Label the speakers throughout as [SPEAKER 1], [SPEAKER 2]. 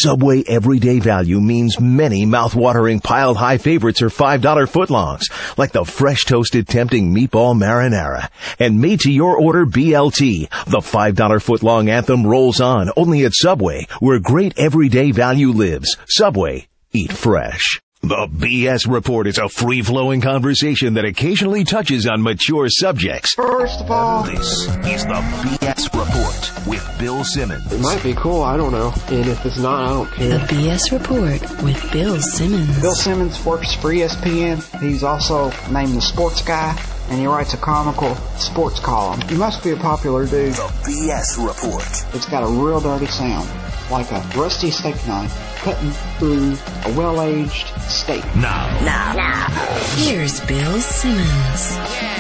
[SPEAKER 1] Subway everyday value means many mouth-watering pile-high favorites are $5 footlongs, like the fresh toasted tempting meatball marinara. And made to your order BLT, the $5 footlong anthem rolls on only at Subway, where great everyday value lives. Subway, eat fresh. The BS Report is a free-flowing conversation that occasionally touches on mature subjects.
[SPEAKER 2] First of all,
[SPEAKER 1] This is the BS Report with Bill Simmons.
[SPEAKER 2] it might be cool, I don't know. And if it's not, I don't
[SPEAKER 3] The
[SPEAKER 2] care.
[SPEAKER 3] BS Report with Bill Simmons.
[SPEAKER 4] Bill Simmons works for ESPN. He's also named the Sports Guy, and he writes a comical sports column. He must be a popular dude.
[SPEAKER 1] The BS Report.
[SPEAKER 4] It's got a real dirty sound, like a rusty steak knife cutting through a well-aged steak.
[SPEAKER 1] Now.
[SPEAKER 3] Here's Bill Simmons.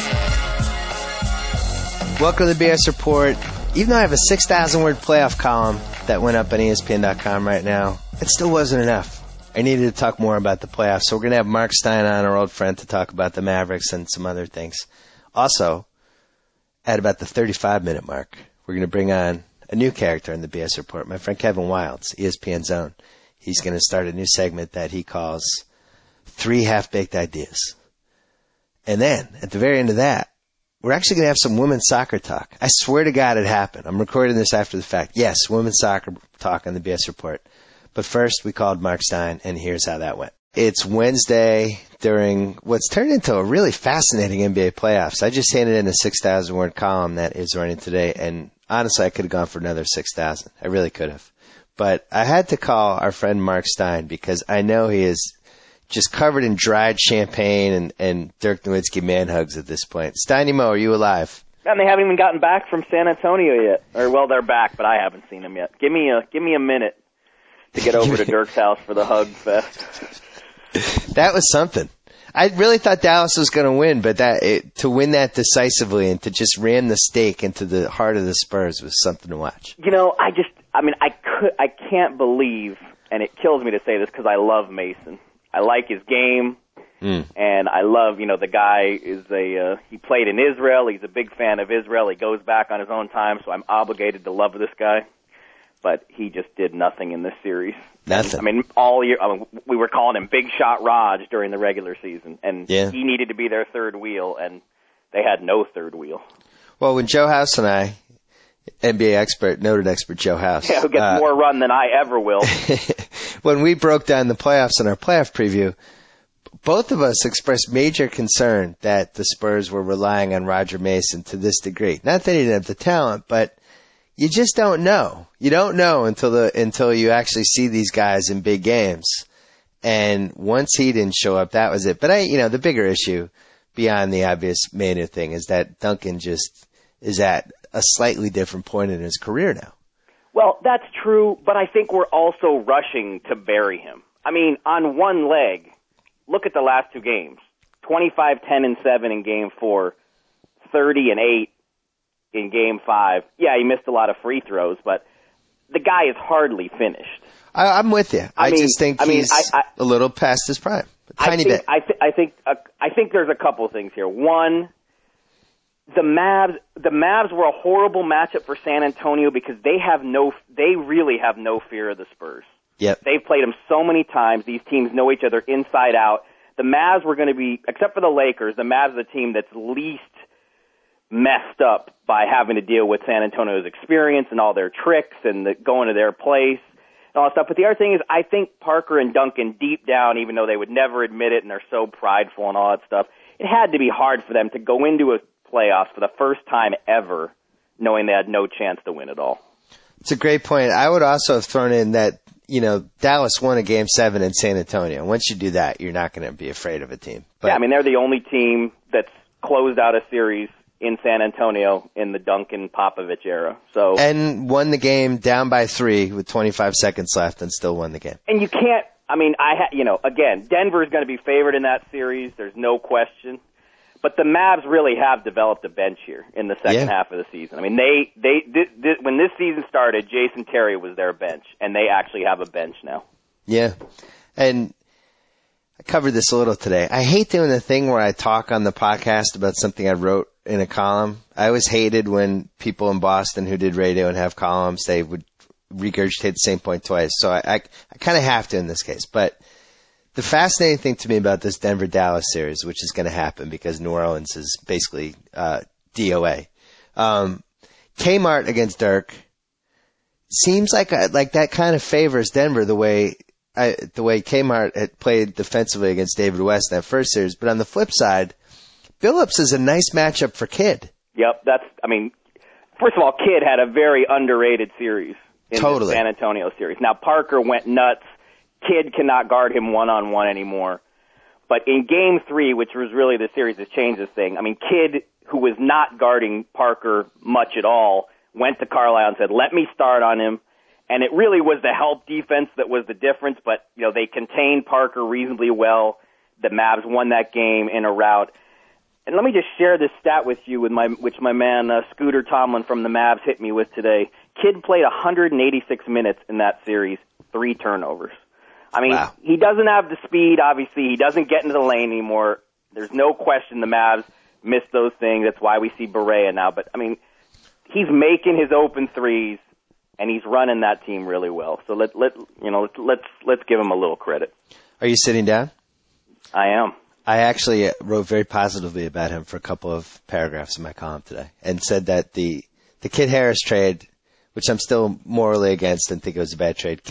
[SPEAKER 5] Welcome to the BS Report. Even though I have a 6,000-word playoff column that went up on ESPN.com right now, it still wasn't enough. I needed to talk more about the playoffs, so we're going to have Mark Stein on, our old friend, to talk about the Mavericks and some other things. Also, at about the 35-minute mark, we're going to bring on a new character in the BS Report, my friend Kevin Wildes, ESPN Zone. He's going to start a new segment that he calls 3 Half-Baked Ideas. And then, at the very end of that, we're actually going to have some women's soccer talk. I swear to God it happened. I'm recording this after the fact. Yes, women's soccer talk on the BS Report. But first, we called Mark Stein, and here's how that went. It's Wednesday during what's turned into a really fascinating NBA playoffs. I just handed in a 6,000-word column that is running today, and honestly, I could have gone for another 6,000. I really could have. But I had to call our friend Mark Stein because I know he is just covered in dried champagne and Dirk Nowitzki man hugs at this point. Steiny Mo, are you alive?
[SPEAKER 6] And they haven't even gotten back from San Antonio yet. Or, well, they're back, but I haven't seen them yet. Give me a minute to get over to Dirk's house for the hug fest.
[SPEAKER 5] That was something. I really thought Dallas was going to win, but to win that decisively and to just ram the stake into the heart of the Spurs was something to watch.
[SPEAKER 6] You know, I can't believe, and it kills me to say this because I love Mason. I like his game, and I love, the guy he played in Israel. He's a big fan of Israel. He goes back on his own time, so I'm obligated to love this guy. But he just did nothing in this series.
[SPEAKER 5] Nothing.
[SPEAKER 6] I mean, all year, we were calling him Big Shot Raj during the regular season, and he needed to be their third wheel, and they had no third wheel.
[SPEAKER 5] Well, when Joe House and I, NBA expert, noted expert Joe House.
[SPEAKER 6] Yeah, who gets more run than I ever will.
[SPEAKER 5] When we broke down the playoffs in our playoff preview, both of us expressed major concern that the Spurs were relying on Roger Mason to this degree. Not that he didn't have the talent, but you just don't know. You don't know until you actually see these guys in big games. And once he didn't show up, that was it. But the bigger issue beyond the obvious Manu thing is that Duncan just is at a slightly different point in his career now.
[SPEAKER 6] Well, that's true, but I think we're also rushing to bury him. I mean, on one leg, look at the last two games. 25, 10, and 7 in Game 4, 30 and 8 in Game 5. Yeah, he missed a lot of free throws, but the guy is hardly finished.
[SPEAKER 5] I'm with you. I just think he's a little past his prime. A tiny bit.
[SPEAKER 6] I think there's a couple of things here. One, the Mavs were a horrible matchup for San Antonio because they really have no fear of the Spurs.
[SPEAKER 5] Yep.
[SPEAKER 6] They've played them so many times. These teams know each other inside out. The Mavs were going to be, except for the Lakers, the Mavs are the team that's least messed up by having to deal with San Antonio's experience and all their tricks and going to their place and all that stuff. But the other thing is, I think Parker and Duncan, deep down, even though they would never admit it and they're so prideful and all that stuff, it had to be hard for them to go into a playoffs for the first time ever knowing they had no chance to win it all.
[SPEAKER 5] It's a great point. I would also have thrown in that, Dallas won a Game 7 in San Antonio. Once you do that, you're not going to be afraid of a team. But,
[SPEAKER 6] yeah, I mean, they're the only team that's closed out a series in San Antonio in the Duncan Popovich era.
[SPEAKER 5] And won the game down by 3 with 25 seconds left and still won the game.
[SPEAKER 6] And you can't, again, Denver's going to be favored in that series. There's no question. But the Mavs really have developed a bench here in the second half of the season. I mean, when this season started, Jason Terry was their bench, and they actually have a bench now.
[SPEAKER 5] Yeah. And I covered this a little today. I hate doing the thing where I talk on the podcast about something I wrote in a column. I always hated when people in Boston who did radio and have columns, they would regurgitate the same point twice. So I kind of have to in this case. But the fascinating thing to me about this Denver-Dallas series, which is going to happen because New Orleans is basically DOA. Kmart against Dirk seems like that kind of favors Denver the way Kmart had played defensively against David West in that first series. But on the flip side, Billups is a nice matchup for Kidd.
[SPEAKER 6] Yep, first of all, Kidd had a very underrated series in the San Antonio series. Now, Parker went nuts. Kidd cannot guard him one-on-one anymore. But in Game 3, which was really the series that changed this thing, Kidd, who was not guarding Parker much at all, went to Carlisle and said, let me start on him. And it really was the help defense that was the difference, but they contained Parker reasonably well. The Mavs won that game in a rout. And let me just share this stat with you, which my man Scooter Tomlin from the Mavs hit me with today. Kidd played 186 minutes in that series, 3 turnovers.
[SPEAKER 5] Wow.
[SPEAKER 6] He doesn't have the speed, obviously. He doesn't get into the lane anymore. There's no question the Mavs missed those things. That's why we see Barea now. But, he's making his open threes, and he's running that team really well. So let's give him a little credit.
[SPEAKER 5] Are you sitting down?
[SPEAKER 6] I am.
[SPEAKER 5] I actually wrote very positively about him for a couple of paragraphs in my column today and said that the Kid Harris trade, which I'm still morally against and think it was a bad trade,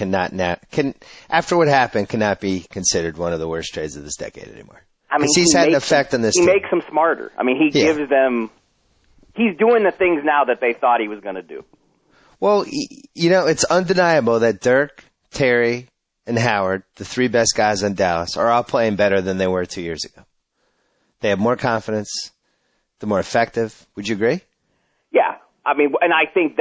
[SPEAKER 5] after what happened, cannot be considered one of the worst trades of this decade anymore. He's had an effect on this team.
[SPEAKER 6] He makes them smarter. He gives them – he's doing the things now that they thought he was going to do.
[SPEAKER 5] Well, it's undeniable that Dirk, Terry, and Howard, the 3 best guys in Dallas, are all playing better than they were 2 years ago. They have more confidence. They're more effective. Would you agree?
[SPEAKER 6] Yeah. And I think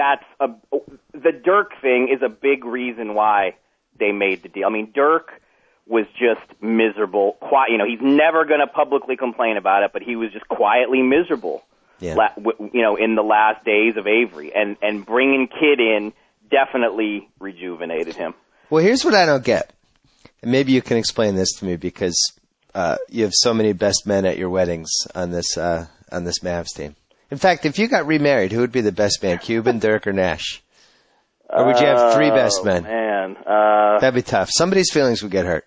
[SPEAKER 6] the Dirk thing is a big reason why they made the deal. Dirk was just miserable. He's never going to publicly complain about it, but he was just quietly miserable. Yeah. In the last days of Avery, and bringing Kidd in definitely rejuvenated him.
[SPEAKER 5] Well, here's what I don't get, and maybe you can explain this to me because you have so many best men at your weddings on this Mavs team. In fact, if you got remarried, who would be the best man, Cuban, Dirk, or Nash? Or would you have 3 best men?
[SPEAKER 6] Man,
[SPEAKER 5] that'd be tough. Somebody's feelings would get hurt.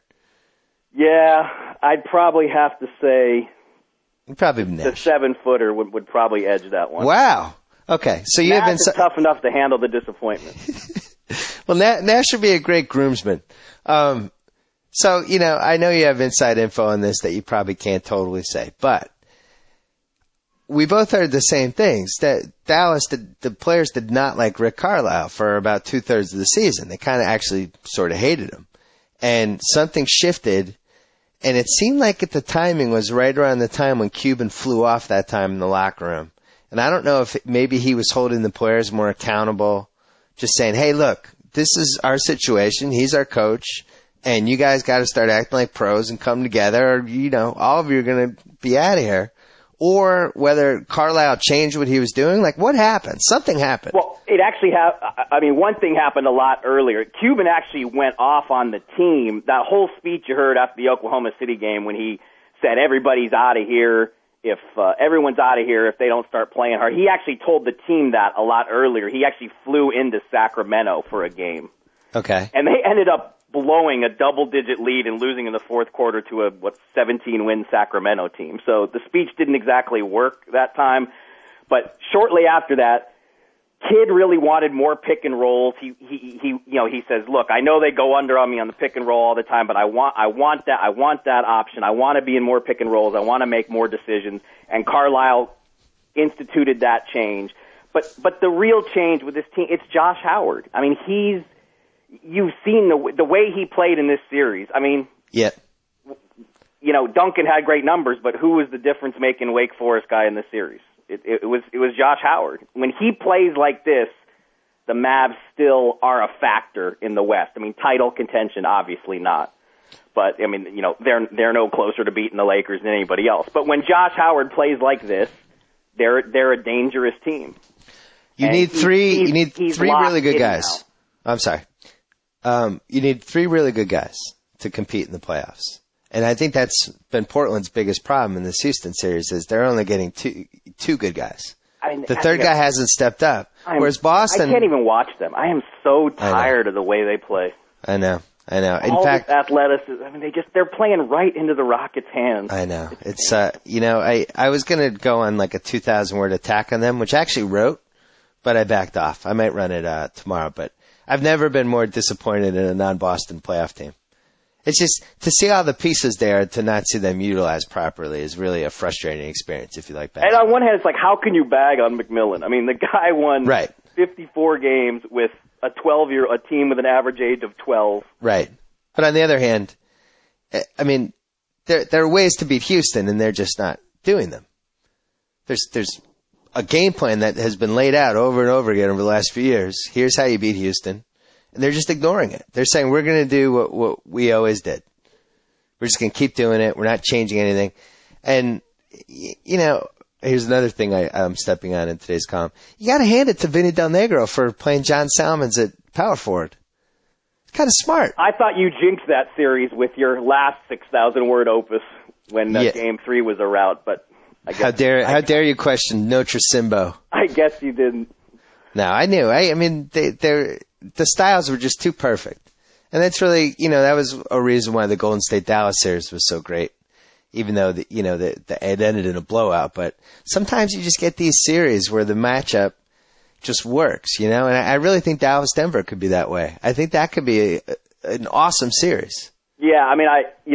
[SPEAKER 6] Yeah, I'd probably have to say.
[SPEAKER 5] Probably Nash.
[SPEAKER 6] The 7-footer would probably edge that one.
[SPEAKER 5] Wow. Okay, so you have been
[SPEAKER 6] tough enough to handle the disappointment.
[SPEAKER 5] Well, Nash should be a great groomsman. So I know you have inside info on this that you probably can't totally say, but we both heard the same things. That Dallas, the players did not like Rick Carlisle for about 2/3 of the season. They kind of actually sort of hated him, and something shifted. And it seemed like the timing was right around the time when Cuban flew off that time in the locker room. And I don't know if maybe he was holding the players more accountable, just saying, hey, look, this is our situation. He's our coach. And you guys got to start acting like pros and come together. Or, all of you are going to be out of here. Or whether Carlisle changed what he was doing. Like, what happened? Something happened.
[SPEAKER 6] Well, it actually one thing happened a lot earlier. Cuban actually went off on the team. That whole speech you heard after the Oklahoma City game when he said everybody's out of here, if everyone's out of here if they don't start playing hard. He actually told the team that a lot earlier. He actually flew into Sacramento for a game.
[SPEAKER 5] Okay.
[SPEAKER 6] And they ended up blowing a double-digit lead and losing in the fourth quarter to a 17-win Sacramento team. So the speech didn't exactly work that time. But shortly after that, Kidd really wanted more pick and rolls. He says, "Look, I know they go under on me on the pick and roll all the time, but I want that option. I want to be in more pick and rolls. I want to make more decisions." And Carlisle instituted that change. But the real change with this team, it's Josh Howard. You've seen the way he played in this series.
[SPEAKER 5] Yeah.
[SPEAKER 6] Duncan had great numbers, but who was the difference-making Wake Forest guy in this series? It was Josh Howard. When he plays like this, the Mavs still are a factor in the West. Title contention, obviously not. But, they're no closer to beating the Lakers than anybody else. But when Josh Howard plays like this, they're a dangerous team.
[SPEAKER 5] You need three really good guys. I'm sorry. You need 3 really good guys to compete in the playoffs. And I think that's been Portland's biggest problem in this Houston series is they're only getting two good guys. The third guy hasn't stepped up. Whereas Boston,
[SPEAKER 6] I can't even watch them. I am so tired of the way they play.
[SPEAKER 5] I know. In
[SPEAKER 6] All
[SPEAKER 5] fact,
[SPEAKER 6] this athleticism. I mean, they're playing right into the Rockets' hands.
[SPEAKER 5] I know. It's I was gonna go on like a 2,000 word attack on them, which I actually wrote, but I backed off. I might run it tomorrow, but I've never been more disappointed in a non-Boston playoff team. It's just to see all the pieces there, to not see them utilized properly is really a frustrating experience if you like basketball.
[SPEAKER 6] And on one hand, it's like, how can you bag on McMillan? I mean, the guy won 54 games with a team with an average age of 12.
[SPEAKER 5] Right. But on the other hand, I mean, there are ways to beat Houston, and they're just not doing them. There's a game plan that has been laid out over and over again over the last few years. Here's how you beat Houston. And they're just ignoring it. They're saying, we're going to do what we always did. We're just going to keep doing it. We're not changing anything. And, here's another thing I'm stepping on in today's column. You got to hand it to Vinny Del Negro for playing John Salmons at power forward. It's kind of smart.
[SPEAKER 6] I thought you jinxed that series with your last 6,000 word opus when Game 3 was a rout, but I guess...
[SPEAKER 5] How dare you question Notre Simbo?
[SPEAKER 6] I guess you didn't.
[SPEAKER 5] No, I knew. I mean, the styles were just too perfect. And that's really, that was a reason why the Golden State Dallas series was so great. Even though, it ended in a blowout. But sometimes you just get these series where the matchup just works, and I really think Dallas-Denver could be that way. I think that could be an awesome series.
[SPEAKER 6] Yeah, I mean,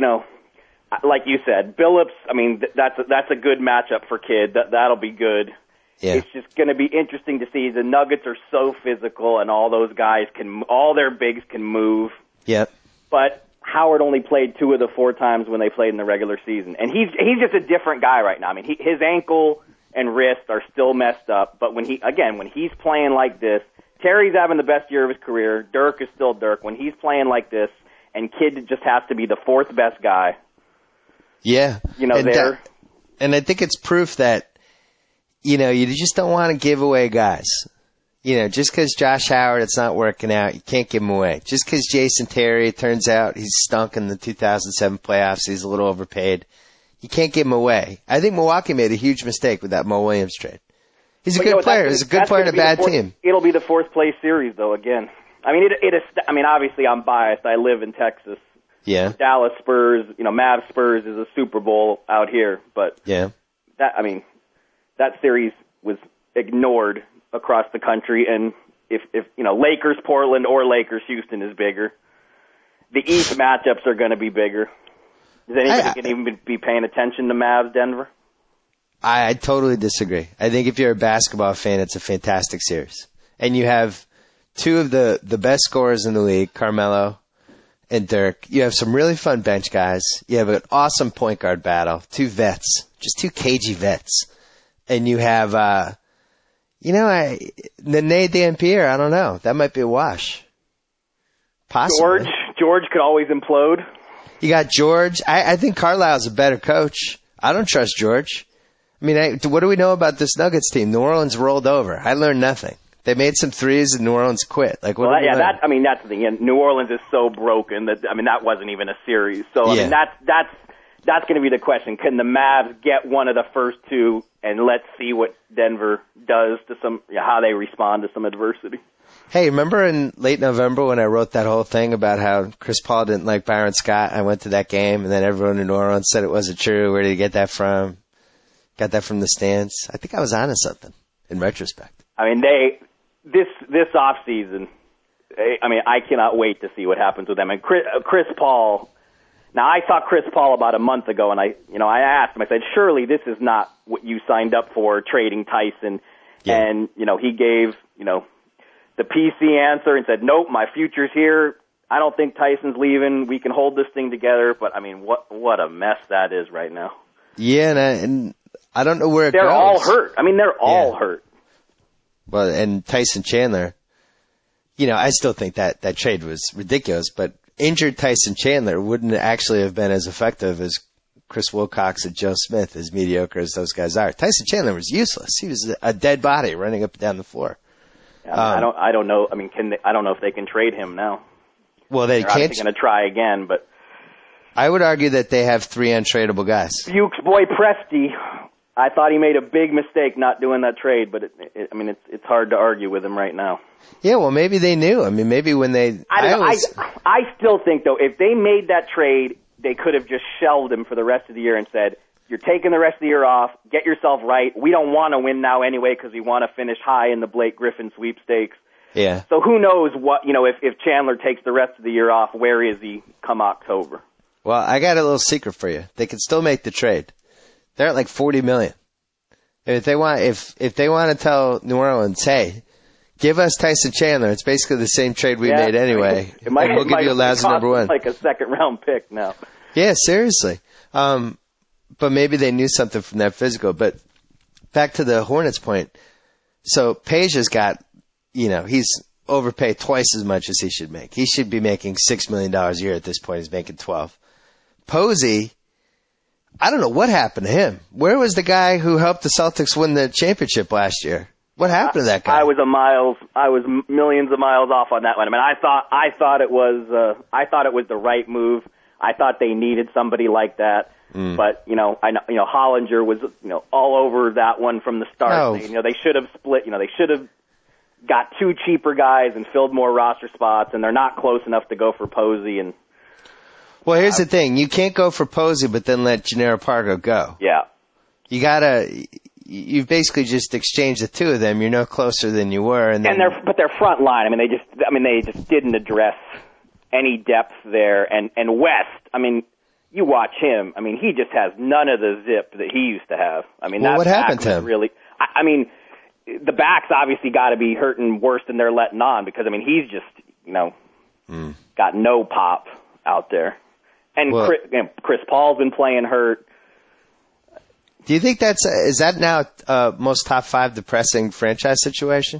[SPEAKER 6] like you said, Billups, I mean, that's a good matchup for Kidd. That'll be good.
[SPEAKER 5] Yeah.
[SPEAKER 6] It's just going to be interesting to see. The Nuggets are so physical, and all those guys all their bigs can move.
[SPEAKER 5] Yep.
[SPEAKER 6] But Howard only played 2 of the 4 times when they played in the regular season, and he's just a different guy right now. I mean, his ankle and wrist are still messed up, but when he's playing like this, Terry's having the best year of his career. Dirk is still Dirk. When he's playing like this, and Kidd just has to be the 4th best guy.
[SPEAKER 5] Yeah. And I think it's proof that, you just don't want to give away guys. Just because Josh Howard, it's not working out, you can't give him away. Just because Jason Terry, it turns out he's stunk in the 2007 playoffs, he's a little overpaid, you can't give him away. I think Milwaukee made a huge mistake with that Mo Williams trade. He's a good player. He's a good player in a bad team.
[SPEAKER 6] It'll be the 4th place series, though, again. I mean, it is. I mean, obviously I'm biased. I live in Texas.
[SPEAKER 5] Yeah.
[SPEAKER 6] Dallas Spurs, Mavs Spurs is a Super Bowl out here, but
[SPEAKER 5] yeah.
[SPEAKER 6] That series was ignored across the country, and if Lakers Portland or Lakers Houston is bigger, the East matchups are going to be bigger. Is anybody going to even be paying attention to Mavs Denver?
[SPEAKER 5] I totally disagree. I think if you're a basketball fan, it's a fantastic series, and you have 2 of the best scorers in the league, Carmelo and Dirk. You have some really fun bench guys. You have an awesome point guard battle. 2 vets, just 2 cagey vets. And you have, Nene Dampierre, I don't know. That might be a wash. Possibly.
[SPEAKER 6] George could always implode.
[SPEAKER 5] You got George. I think Carlisle's a better coach. I don't trust George. I mean, what do we know about this Nuggets team? New Orleans rolled over. I learned nothing. They made some threes and New Orleans quit. Like, what?
[SPEAKER 6] That's the thing. And New Orleans is so broken that that wasn't even a series. So I mean, that's going to be the question. Can the Mavs get one of the first 2, and let's see what Denver does to how they respond to some adversity.
[SPEAKER 5] Hey, remember in late November when I wrote that whole thing about how Chris Paul didn't like Byron Scott? I went to that game, and then everyone in New Orleans said it wasn't true. Where did he get that from? Got that from the stands. I think I was onto something in retrospect.
[SPEAKER 6] I mean, this off season, I cannot wait to see what happens with them. And Chris Paul. Now, I saw Chris Paul about a month ago, and I asked him, I said, surely this is not what you signed up for, trading Tyson. Yeah. And, he gave, the PC answer and said, nope, my future's here. I don't think Tyson's leaving. We can hold this thing together. But, I mean, what a mess that is right now.
[SPEAKER 5] Yeah, and I don't know where it goes.
[SPEAKER 6] They're all hurt. I mean, they're all hurt.
[SPEAKER 5] Well, and Tyson Chandler, I still think that trade was ridiculous, but injured Tyson Chandler wouldn't actually have been as effective as Chris Wilcox and Joe Smith, as mediocre as those guys are. Tyson Chandler was useless. He was a dead body running up and down the floor.
[SPEAKER 6] I don't know. I mean, I don't know if they can trade him now.
[SPEAKER 5] Well, they
[SPEAKER 6] They're
[SPEAKER 5] can't.
[SPEAKER 6] They're going to try again, but
[SPEAKER 5] I would argue that they have 3 untradeable guys.
[SPEAKER 6] Fuchs boy Presti I thought he made a big mistake not doing that trade, but it's hard to argue with him right now.
[SPEAKER 5] Yeah, well, maybe they knew. I mean, maybe when they...
[SPEAKER 6] I still think, though, if they made that trade, they could have just shelved him for the rest of the year and said, you're taking the rest of the year off, get yourself right. We don't want to win now anyway because we want to finish high in the Blake Griffin sweepstakes.
[SPEAKER 5] Yeah.
[SPEAKER 6] So who knows what, if Chandler takes the rest of the year off, where is he come October?
[SPEAKER 5] Well, I got a little secret for you. They can still make the trade. They're at like $40 million. If they want to tell New Orleans, hey, give us Tyson Chandler, it's basically the same trade we made anyway.
[SPEAKER 6] It might,
[SPEAKER 5] and we'll give you a Lazard number one.
[SPEAKER 6] Like a second-round pick now.
[SPEAKER 5] Yeah, seriously. But maybe they knew something from that physical. But back to the Hornets point. So Peja's got, he's overpaid twice as much as he should make. He should be making $6 million a year at this point. He's making 12. Posey, I don't know what happened to him. Where was the guy who helped the Celtics win the championship last year? What happened to that guy?
[SPEAKER 6] I was millions of miles off on that one. I mean, I thought it was the right move. I thought they needed somebody like that. But I know Hollinger was all over that one from the start.
[SPEAKER 5] Oh.
[SPEAKER 6] They should have split. They should have got two cheaper guys and filled more roster spots, and they're not close enough to go for Posey. And
[SPEAKER 5] well, here's the thing: you can't go for Posey, but then let Jannero Pargo go.
[SPEAKER 6] Yeah,
[SPEAKER 5] you've basically just exchanged the two of them. You're no closer than you were, and
[SPEAKER 6] their front line. They just didn't address any depth there. And West, you watch him. He just has none of the zip that he used to have.
[SPEAKER 5] What happened to him?
[SPEAKER 6] Really, the back's obviously got to be hurting worse than they're letting on because he's just got no pop out there. And Chris Paul's been playing hurt.
[SPEAKER 5] Do you think is that now most top 5 depressing franchise situation?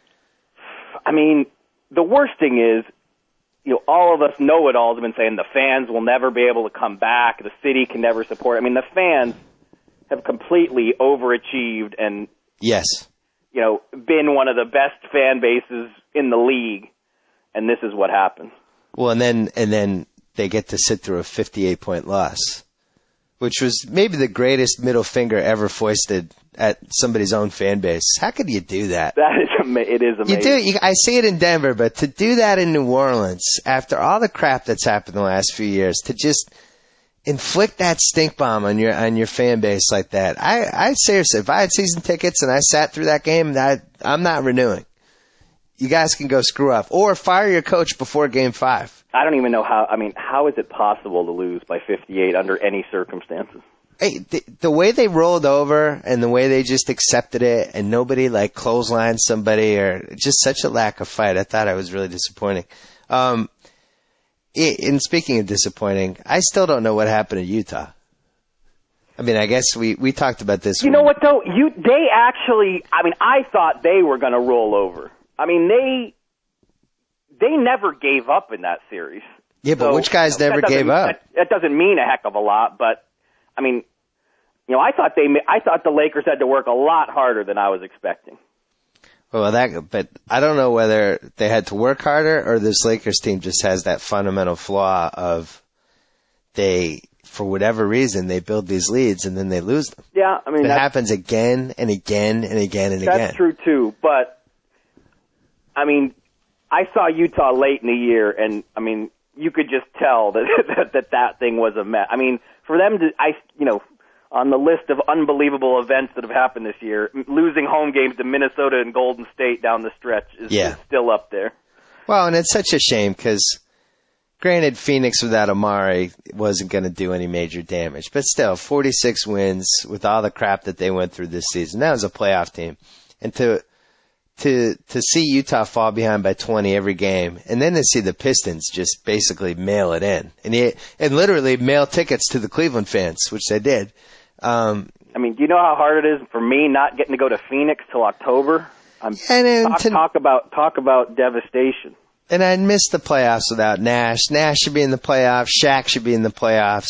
[SPEAKER 6] The worst thing is, all of us know-it-alls have been saying the fans will never be able to come back. The city can never support. The fans have completely overachieved and
[SPEAKER 5] yes,
[SPEAKER 6] been one of the best fan bases in the league, and this is what happens.
[SPEAKER 5] Well, and then they get to sit through a 58-point loss, which was maybe the greatest middle finger ever foisted at somebody's own fan base. How could you do that?
[SPEAKER 6] It is amazing.
[SPEAKER 5] I see it in Denver, but to do that in New Orleans after all the crap that's happened in the last few years, to just inflict that stink bomb on your fan base like that. I seriously, if I had season tickets and I sat through that game, I'm not renewing. You guys can go screw up or fire your coach before Game 5.
[SPEAKER 6] I don't even know how. How is it possible to lose by 58 under any circumstances?
[SPEAKER 5] Hey, the way they rolled over and the way they just accepted it and nobody clotheslined somebody or just such a lack of fight, I thought I was really disappointing. And speaking of disappointing, I still don't know what happened to Utah. I guess we talked about this.
[SPEAKER 6] You know what though? They actually. I thought they were going to roll over. They never gave up in that series.
[SPEAKER 5] Yeah, but which guys never gave up?
[SPEAKER 6] That doesn't mean a heck of a lot, but I thought the Lakers had to work a lot harder than I was expecting.
[SPEAKER 5] Well, but I don't know whether they had to work harder or this Lakers team just has that fundamental flaw of for whatever reason, they build these leads and then they lose them.
[SPEAKER 6] Yeah,
[SPEAKER 5] it happens again and again and again and again.
[SPEAKER 6] That's true too, but I saw Utah late in the year, and you could just tell that thing was a mess. For them to, on the list of unbelievable events that have happened this year, losing home games to Minnesota and Golden State down the stretch is still up there.
[SPEAKER 5] Well, and it's such a shame because, granted, Phoenix without Amari wasn't going to do any major damage, but still, 46 wins with all the crap that they went through this season. That was a playoff team, and to see Utah fall behind by 20 every game, and then to see the Pistons just basically mail it in, and literally mail tickets to the Cleveland fans, which they did.
[SPEAKER 6] Do you know how hard it is for me not getting to go to Phoenix till October? Talk about devastation.
[SPEAKER 5] And I'd miss the playoffs without Nash. Nash should be in the playoffs. Shaq should be in the playoffs.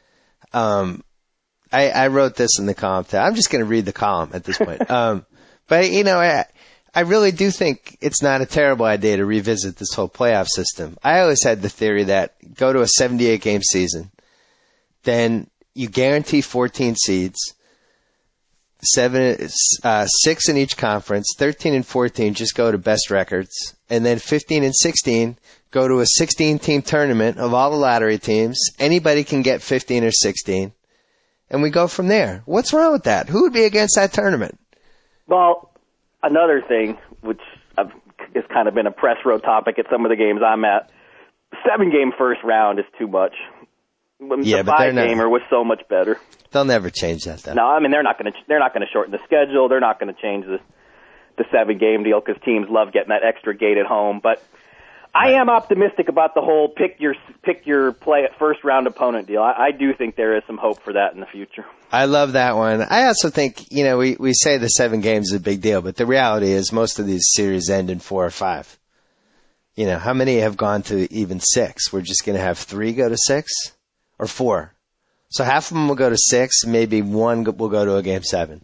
[SPEAKER 5] I wrote this in the column. I'm just going to read the column at this point. But I really do think it's not a terrible idea to revisit this whole playoff system. I always had the theory that go to a 78-game season, then you guarantee 14 seeds, 6 in each conference. 13 and 14 just go to best records. And then 15 and 16 go to a 16-team tournament of all the lottery teams. Anybody can get 15 or 16. And we go from there. What's wrong with that? Who would be against that tournament?
[SPEAKER 6] Well, another thing, which has kind of been a press row topic at some of the games I'm at, 7-game first round is too much.
[SPEAKER 5] Yeah,
[SPEAKER 6] the
[SPEAKER 5] but
[SPEAKER 6] 5-gamer was so much better.
[SPEAKER 5] They'll never change that, though.
[SPEAKER 6] No, I mean they're not going to shorten the schedule. They're not going to change the 7-game deal because teams love getting that extra gate at home. But I am optimistic about the whole pick your play at first round opponent deal. I do think there is some hope for that in the future.
[SPEAKER 5] I love that one. I also think, we say the 7 games is a big deal, but the reality is most of these series end in 4 or 5. How many have gone to even 6? We're just going to have 3 go to 6 or 4. So half of them will go to 6, maybe 1 will go to a game 7.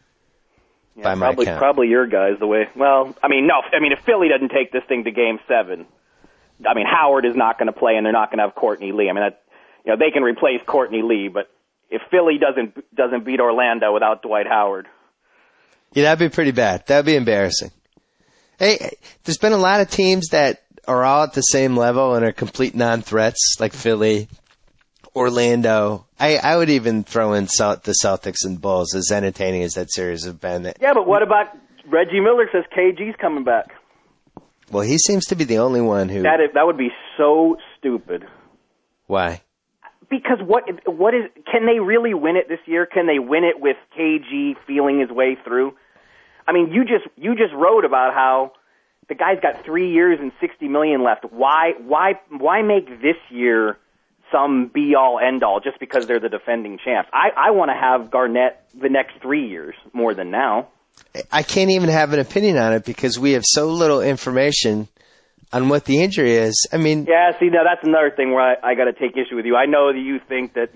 [SPEAKER 6] Yeah,
[SPEAKER 5] by my count.
[SPEAKER 6] Probably your guys the way. Well, if Philly doesn't take this thing to game 7, Howard is not going to play and they're not going to have Courtney Lee. They can replace Courtney Lee, but if Philly doesn't beat Orlando without Dwight Howard.
[SPEAKER 5] Yeah, that'd be pretty bad. That'd be embarrassing. Hey, there's been a lot of teams that are all at the same level and are complete non-threats, like Philly, Orlando. I would even throw in the Celtics and Bulls, as entertaining as that series have been.
[SPEAKER 6] Yeah, but what about Reggie Miller says KG's coming back?
[SPEAKER 5] Well, he seems to be the only one who...
[SPEAKER 6] That would be so stupid.
[SPEAKER 5] Why?
[SPEAKER 6] Because what is... Can they really win it this year? Can they win it with KG feeling his way through? You just wrote about how the guy's got 3 years and $60 million left. Why make this year some be-all, end-all just because they're the defending champs? I want to have Garnett the next 3 years more than now.
[SPEAKER 5] I can't even have an opinion on it because we have so little information on what the injury is.
[SPEAKER 6] Yeah, see, now that's another thing where I got to take issue with you. I know that you think that,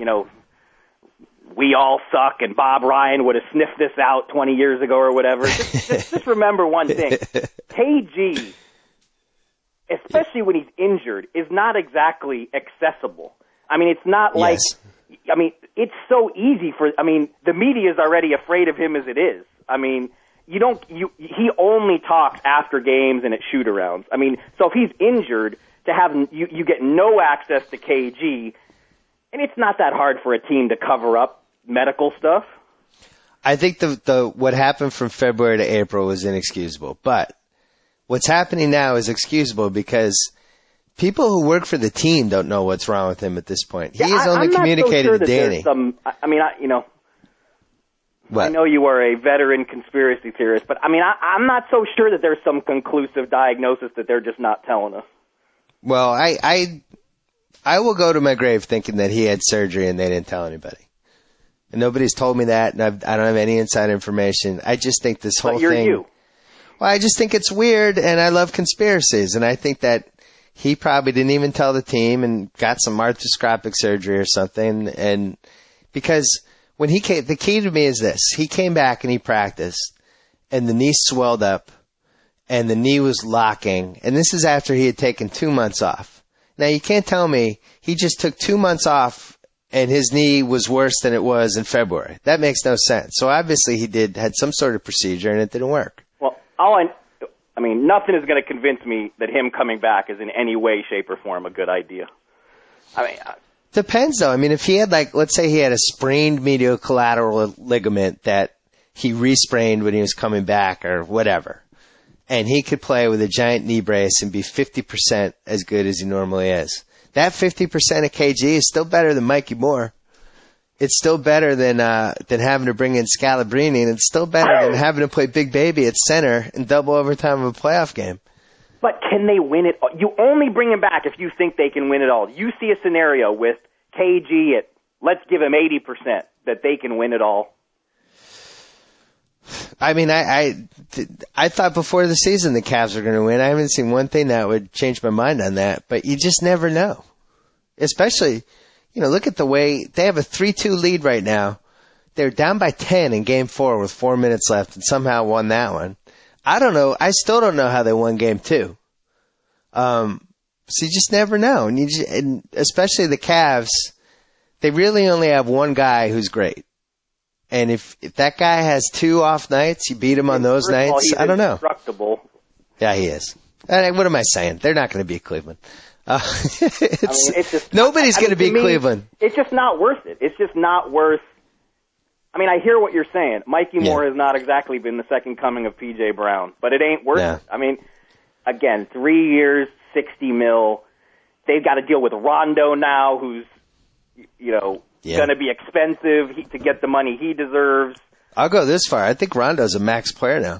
[SPEAKER 6] we all suck and Bob Ryan would have sniffed this out 20 years ago or whatever. Just remember one thing. KG, especially when he's injured, is not exactly accessible. It's not like,
[SPEAKER 5] yes.
[SPEAKER 6] It's so easy the media is already afraid of him as it is. He only talks after games and at shoot-arounds. So if he's injured, you get no access to KG, and it's not that hard for a team to cover up medical stuff.
[SPEAKER 5] I think what happened from February to April was inexcusable, but what's happening now is excusable because people who work for the team don't know what's wrong with him at this point. He has only communicated to Danny.
[SPEAKER 6] I know you are a veteran conspiracy theorist, but I'm not so sure that there's some conclusive diagnosis that they're just not telling us.
[SPEAKER 5] Well, I will go to my grave thinking that he had surgery and they didn't tell anybody. And nobody's told me that, and I don't have any inside information. I just think this whole thing...
[SPEAKER 6] You.
[SPEAKER 5] Well, I just think it's weird, and I love conspiracies, and I think that he probably didn't even tell the team and got some arthroscopic surgery or something, and because when he came, the key to me is this. He came back and he practiced, and the knee swelled up, and the knee was locking, and this is after he had taken 2 months off. Now, you can't tell me he just took 2 months off and his knee was worse than it was in February. That makes no sense. So obviously he had some sort of procedure and it didn't work.
[SPEAKER 6] Well, nothing is going to convince me that him coming back is in any way, shape, or form a good idea.
[SPEAKER 5] Depends though. If he had let's say he had a sprained medial collateral ligament that he re-sprained when he was coming back or whatever, and he could play with a giant knee brace and be 50% as good as he normally is. That 50% of KG is still better than Mikey Moore. It's still better than having to bring in Scalabrine, and it's still better than having to play Big Baby at center in double overtime of a playoff game.
[SPEAKER 6] But can they win it? You only bring him back if you think they can win it all. You see a scenario with KG at, let's give him 80%, that they can win it all.
[SPEAKER 5] I thought before the season the Cavs were going to win. I haven't seen one thing that would change my mind on that, but you just never know. Especially, look at the way they have a 3-2 lead right now. They're down by 10 in Game 4 with 4 minutes left and somehow won that one. I don't know. I still don't know how they won Game 2. So you just never know. And especially the Cavs, they really only have one guy who's great. And if that guy has 2 off nights, you beat him on those nights. I don't know.
[SPEAKER 6] Indestructible.
[SPEAKER 5] Yeah, he is. What am I saying? They're not going to beat Cleveland.
[SPEAKER 6] It's just,
[SPEAKER 5] nobody's going to beat Cleveland.
[SPEAKER 6] It's just not worth it. It's just not worth. I mean, I hear what you're saying. Mikey Moore has not exactly been the second coming of P.J. Brown, but it ain't worth it. I mean, again, 3 years, $60 million. They've got to deal with Rondo now, who's, going to be expensive to get the money he deserves.
[SPEAKER 5] I'll go this far. I think Rondo's a max player now.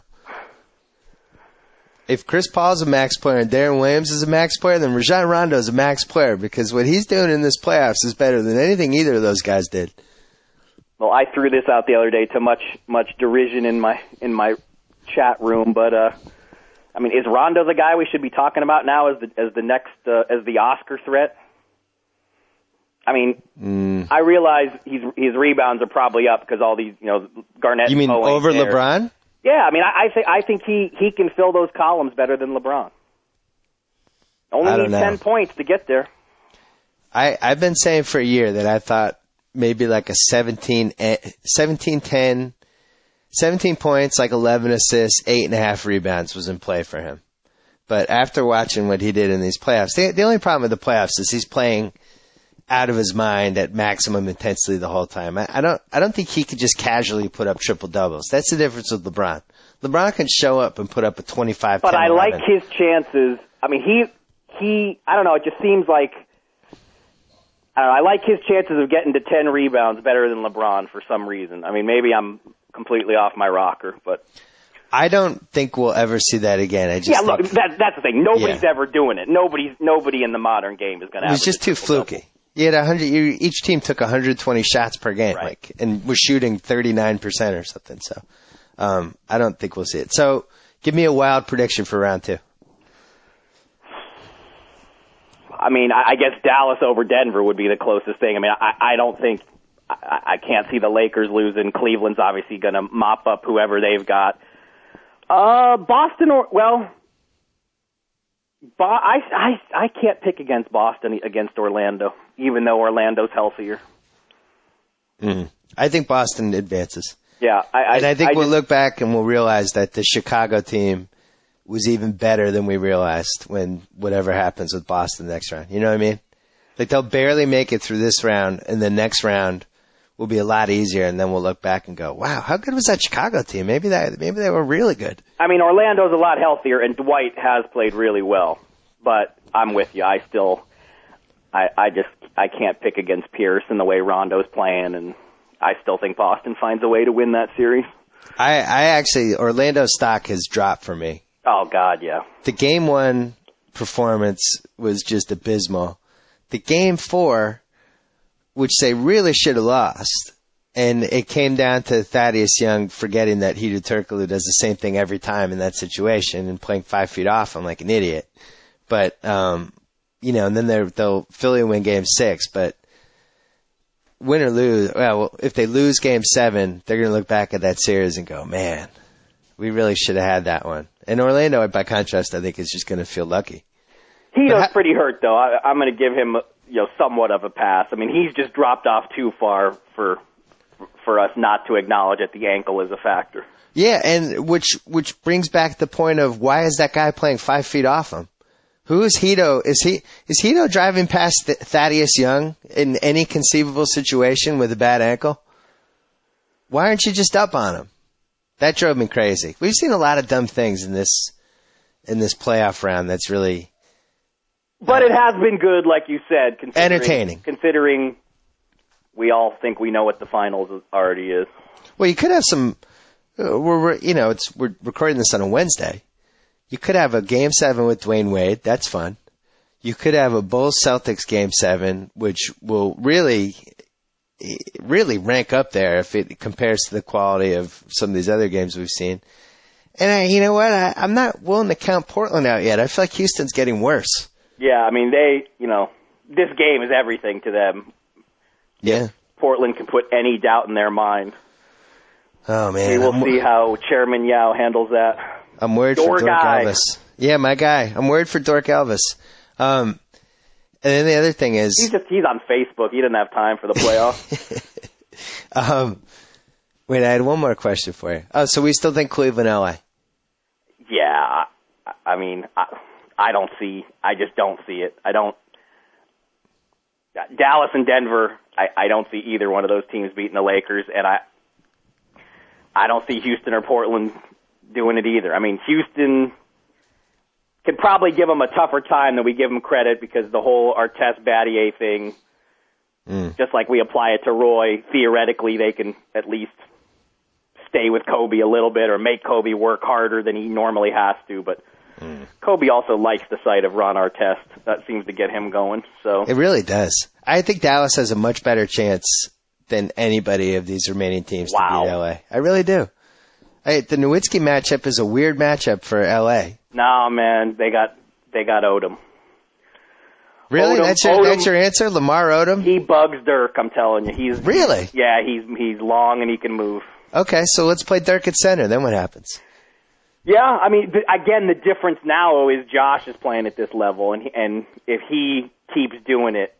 [SPEAKER 5] If Chris Paul's a max player and Darren Williams is a max player, then Rajon Rondo's a max player because what he's doing in this playoffs is better than anything either of those guys did.
[SPEAKER 6] Well, I threw this out the other day to much derision in my chat room, but I mean, is Rondo the guy we should be talking about now as the next as the Oscar threat? I mean, I realize his rebounds are probably up because all these Garnett.
[SPEAKER 5] You mean over there. LeBron?
[SPEAKER 6] Yeah, I mean, I think he can fill those columns better than LeBron. Only needs 10 points to get there.
[SPEAKER 5] I've been saying for a year that I thought maybe like a 17-10, 17 points, like 11 assists, 8.5 rebounds was in play for him. But after watching what he did in these playoffs, the only problem with the playoffs is he's playing out of his mind at maximum intensity the whole time. I don't think he could just casually put up triple doubles. That's the difference with LeBron. LeBron can show up and put up a 25.
[SPEAKER 6] But
[SPEAKER 5] 10,
[SPEAKER 6] I
[SPEAKER 5] 11.
[SPEAKER 6] like his chances. I mean, he. I don't know. It just seems like. I like his chances of getting to 10 rebounds better than LeBron for some reason. I mean, maybe I'm completely off my rocker, but
[SPEAKER 5] I don't think we'll ever see that again.
[SPEAKER 6] Look, that's the thing. Nobody's ever doing it. Nobody in the modern game is going to.
[SPEAKER 5] It was just too fluky. You had 100. Each team took 120 shots per game,
[SPEAKER 6] right,
[SPEAKER 5] and was shooting 39% or something. So, I don't think we'll see it. So, give me a wild prediction for round 2.
[SPEAKER 6] I mean, I guess Dallas over Denver would be the closest thing. I mean, I don't think I can't see the Lakers losing. Cleveland's obviously going to mop up whoever they've got. Boston I can't pick against Boston against Orlando, even though Orlando's healthier.
[SPEAKER 5] I think Boston advances.
[SPEAKER 6] Yeah,
[SPEAKER 5] I think we'll look back and we'll realize that the Chicago team was even better than we realized when whatever happens with Boston next round. You know what I mean? Like they'll barely make it through this round, and the next round will be a lot easier, and then we'll look back and go, "Wow, how good was that Chicago team? Maybe they were really good."
[SPEAKER 6] I mean, Orlando's a lot healthier, and Dwight has played really well. But I'm with you. I can't pick against Pierce in the way Rondo's playing, and I still think Boston finds a way to win that series.
[SPEAKER 5] I actually, Orlando's stock has dropped for me.
[SPEAKER 6] Oh, God, yeah.
[SPEAKER 5] The Game 1 performance was just abysmal. The Game 4, which they really should have lost, and it came down to Thaddeus Young forgetting that Hedo Turkoglu does the same thing every time in that situation and playing 5 feet off him like an idiot. But, and then they'll Philly win Game 6, but win or lose, if they lose Game 7, they're going to look back at that series and go, man, we really should have had that one. And Orlando, by contrast, I think is just going to feel lucky.
[SPEAKER 6] He's pretty hurt, though. I'm going to give him, somewhat of a pass. I mean, he's just dropped off too far for us not to acknowledge that the ankle is a factor.
[SPEAKER 5] Yeah, and which brings back the point of why is that guy playing 5 feet off him? Who is Hedo? Is Hedo driving past Thaddeus Young in any conceivable situation with a bad ankle? Why aren't you just up on him? That drove me crazy. We've seen a lot of dumb things in this playoff round. That's really,
[SPEAKER 6] but it has been good, like you said,
[SPEAKER 5] entertaining.
[SPEAKER 6] Considering we all think we know what the finals already is.
[SPEAKER 5] Well, you could have some. We're recording this on a Wednesday. You could have a Game 7 with Dwayne Wade. That's fun. You could have a Bulls Celtics Game 7, which will really rank up there if it compares to the quality of some of these other games we've seen. And you know what? I'm not willing to count Portland out yet. I feel like Houston's getting worse.
[SPEAKER 6] Yeah, I mean, this game is everything to them.
[SPEAKER 5] Yeah.
[SPEAKER 6] Portland can put any doubt in their mind.
[SPEAKER 5] Oh, man.
[SPEAKER 6] We will see how Chairman Yao handles that.
[SPEAKER 5] I'm worried for Dork Elvis. Yeah, my guy. I'm worried for Dork Elvis. And then the other thing is...
[SPEAKER 6] He's on Facebook. He doesn't have time for the playoffs.
[SPEAKER 5] Wait, I had one more question for you. Oh, so we still think Cleveland, LA?
[SPEAKER 6] Yeah, I mean, I just don't see it. Dallas and Denver, I don't see either one of those teams beating the Lakers, and I don't see Houston or Portland doing it either. I mean, Houston could probably give them a tougher time than we give them credit because the whole Artest-Battier thing, just like we apply it to Roy, theoretically they can at least stay with Kobe a little bit or make Kobe work harder than he normally has to. But Kobe also likes the sight of Ron Artest. That seems to get him going. So
[SPEAKER 5] it really does. I think Dallas has a much better chance than anybody of these remaining teams to beat LA. I really do. The Nowitzki matchup is a weird matchup for LA.
[SPEAKER 6] No, man, they got Odom.
[SPEAKER 5] Really? That's your answer? Lamar Odom?
[SPEAKER 6] He bugs Dirk, I'm telling you.
[SPEAKER 5] Really?
[SPEAKER 6] Yeah, he's long and he can move.
[SPEAKER 5] Okay, so let's play Dirk at center. Then what happens?
[SPEAKER 6] Yeah, I mean, again, the difference now is Josh is playing at this level, and if he keeps doing it,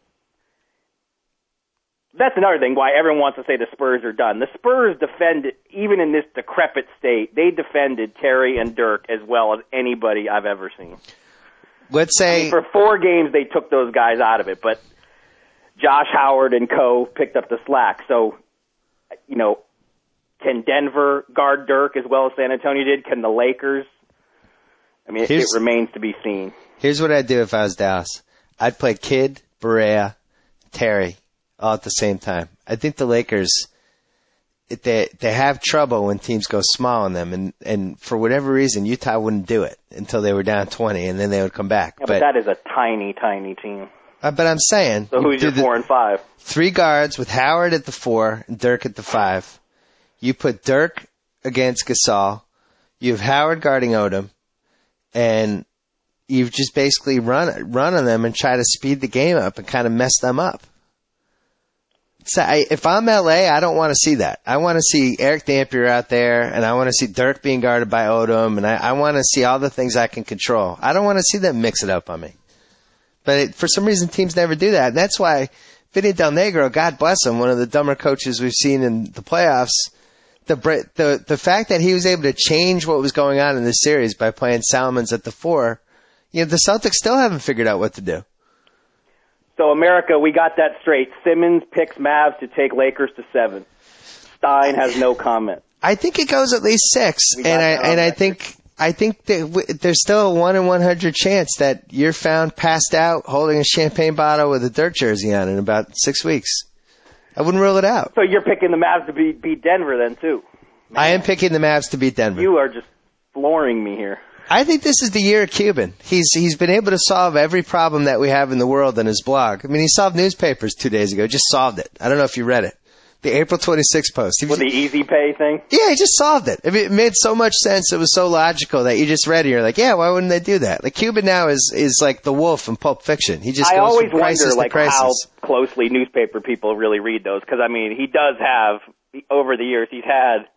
[SPEAKER 6] that's another thing why everyone wants to say the Spurs are done. The Spurs defended, even in this decrepit state, they defended Terry and Dirk as well as anybody I've ever seen.
[SPEAKER 5] Let's say...
[SPEAKER 6] I mean, for 4 games, they took those guys out of it, but Josh Howard and co. picked up the slack. So, you know, can Denver guard Dirk as well as San Antonio did? Can the Lakers? I mean, it remains to be seen.
[SPEAKER 5] Here's what I'd do if I was Dallas. I'd play Kidd, Barea, Terry all at the same time. I think the Lakers, they have trouble when teams go small on them, and for whatever reason, Utah wouldn't do it until they were down 20, and then they would come back.
[SPEAKER 6] Yeah, but that is a tiny, tiny team.
[SPEAKER 5] But I'm saying...
[SPEAKER 6] So who's your 4 and 5?
[SPEAKER 5] 3 guards with Howard at the 4 and Dirk at the 5. You put Dirk against Gasol. You have Howard guarding Odom. And you've just basically run on them and try to speed the game up and kind of mess them up. So if I'm LA, I don't want to see that. I want to see Eric Dampier out there, and I want to see Dirk being guarded by Odom, and I want to see all the things I can control. I don't want to see them mix it up on me. But for some reason, teams never do that. And that's why Vinny Del Negro, God bless him, one of the dumber coaches we've seen in the playoffs, the fact that he was able to change what was going on in this series by playing Salmons at the 4, you know, the Celtics still haven't figured out what to do.
[SPEAKER 6] So, America, we got that straight. Simmons picks Mavs to take Lakers to 7. Stein has no comment.
[SPEAKER 5] I think it goes at least 6, and I think that there's still a 1 in 100 chance that you're found passed out holding a champagne bottle with a Dirk jersey on in about 6 weeks. I wouldn't rule it out.
[SPEAKER 6] So you're picking the Mavs to beat Denver then, too? Man.
[SPEAKER 5] I am picking the Mavs to beat Denver.
[SPEAKER 6] You are just flooring me here.
[SPEAKER 5] I think this is the year of Cuban. He's been able to solve every problem that we have in the world in his blog. I mean, he solved newspapers 2 days ago. Just solved it. I don't know if you read it. The April 26th post.
[SPEAKER 6] With the Easy Pay thing?
[SPEAKER 5] Yeah, he just solved it. I mean, it made so much sense. It was so logical that you just read it. You're like, yeah, why wouldn't they do that? Like, Cuban now is like the wolf in Pulp Fiction. He just goes from crisis to crisis. I always
[SPEAKER 6] wonder, how closely newspaper people really read those. Because, I mean, he does have, over the years, he's had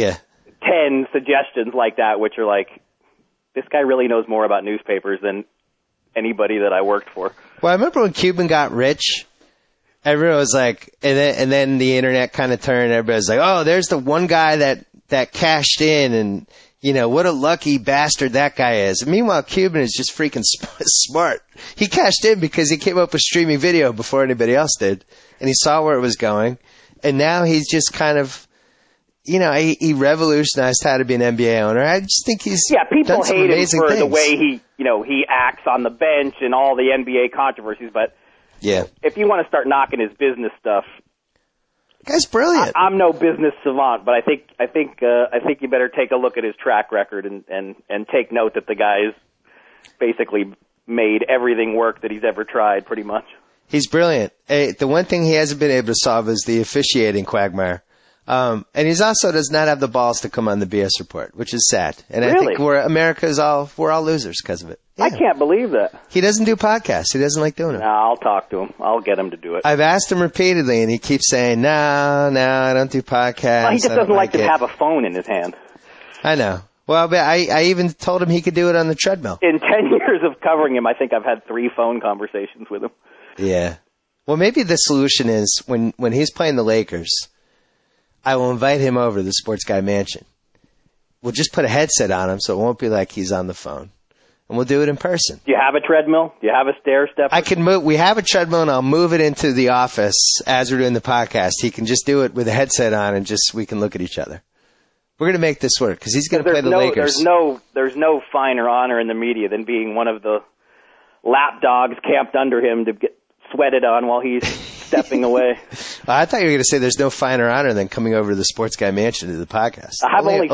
[SPEAKER 6] 10 suggestions like that, which are like, this guy really knows more about newspapers than anybody that I worked for.
[SPEAKER 5] Well, I remember when Cuban got rich, everyone was like, and then the internet kind of turned. Everybody was like, oh, there's the one guy that cashed in, and you know what a lucky bastard that guy is. And meanwhile, Cuban is just freaking smart. He cashed in because he came up with streaming video before anybody else did, and he saw where it was going, and now he's just kind of. You know, he revolutionized how to be an NBA owner. I just think he's
[SPEAKER 6] people hate him for
[SPEAKER 5] things.
[SPEAKER 6] The way he acts on the bench and all the NBA controversies. But if you want to start knocking his business stuff,
[SPEAKER 5] the guy's brilliant.
[SPEAKER 6] I'm no business savant, but I think you better take a look at his track record and take note that the guy's basically made everything work that he's ever tried, pretty much.
[SPEAKER 5] He's brilliant. The one thing he hasn't been able to solve is the officiating quagmire. And he's also does not have the balls to come on the BS report, which is sad. And
[SPEAKER 6] really?
[SPEAKER 5] I think we're all losers because of it. Yeah.
[SPEAKER 6] I can't believe that.
[SPEAKER 5] He doesn't do podcasts. He doesn't like doing it.
[SPEAKER 6] No, I'll talk to him. I'll get him to do it.
[SPEAKER 5] I've asked him repeatedly, and he keeps saying, no, I don't do podcasts.
[SPEAKER 6] Well, he just doesn't like to have a phone in his hand.
[SPEAKER 5] I know. Well, but I even told him he could do it on the treadmill.
[SPEAKER 6] In 10 years of covering him, I think I've had 3 phone conversations with him.
[SPEAKER 5] Yeah. Well, maybe the solution is when he's playing the Lakers, I will invite him over to the Sports Guy Mansion. We'll just put a headset on him so it won't be like he's on the phone. And we'll do it in person.
[SPEAKER 6] Do you have a treadmill? Do you have a stair step?
[SPEAKER 5] I can move. We have a treadmill, and I'll move it into the office as we're doing the podcast. He can just do it with a headset on, and we can look at each other. We're going to make this work because he's going to play the Lakers.
[SPEAKER 6] There's no finer honor in the media than being one of the lap dogs camped under him to get sweated on while he's stepping away.
[SPEAKER 5] I thought you were going to say there's no finer honor than coming over to the Sports Guy Mansion to the podcast.
[SPEAKER 6] I've only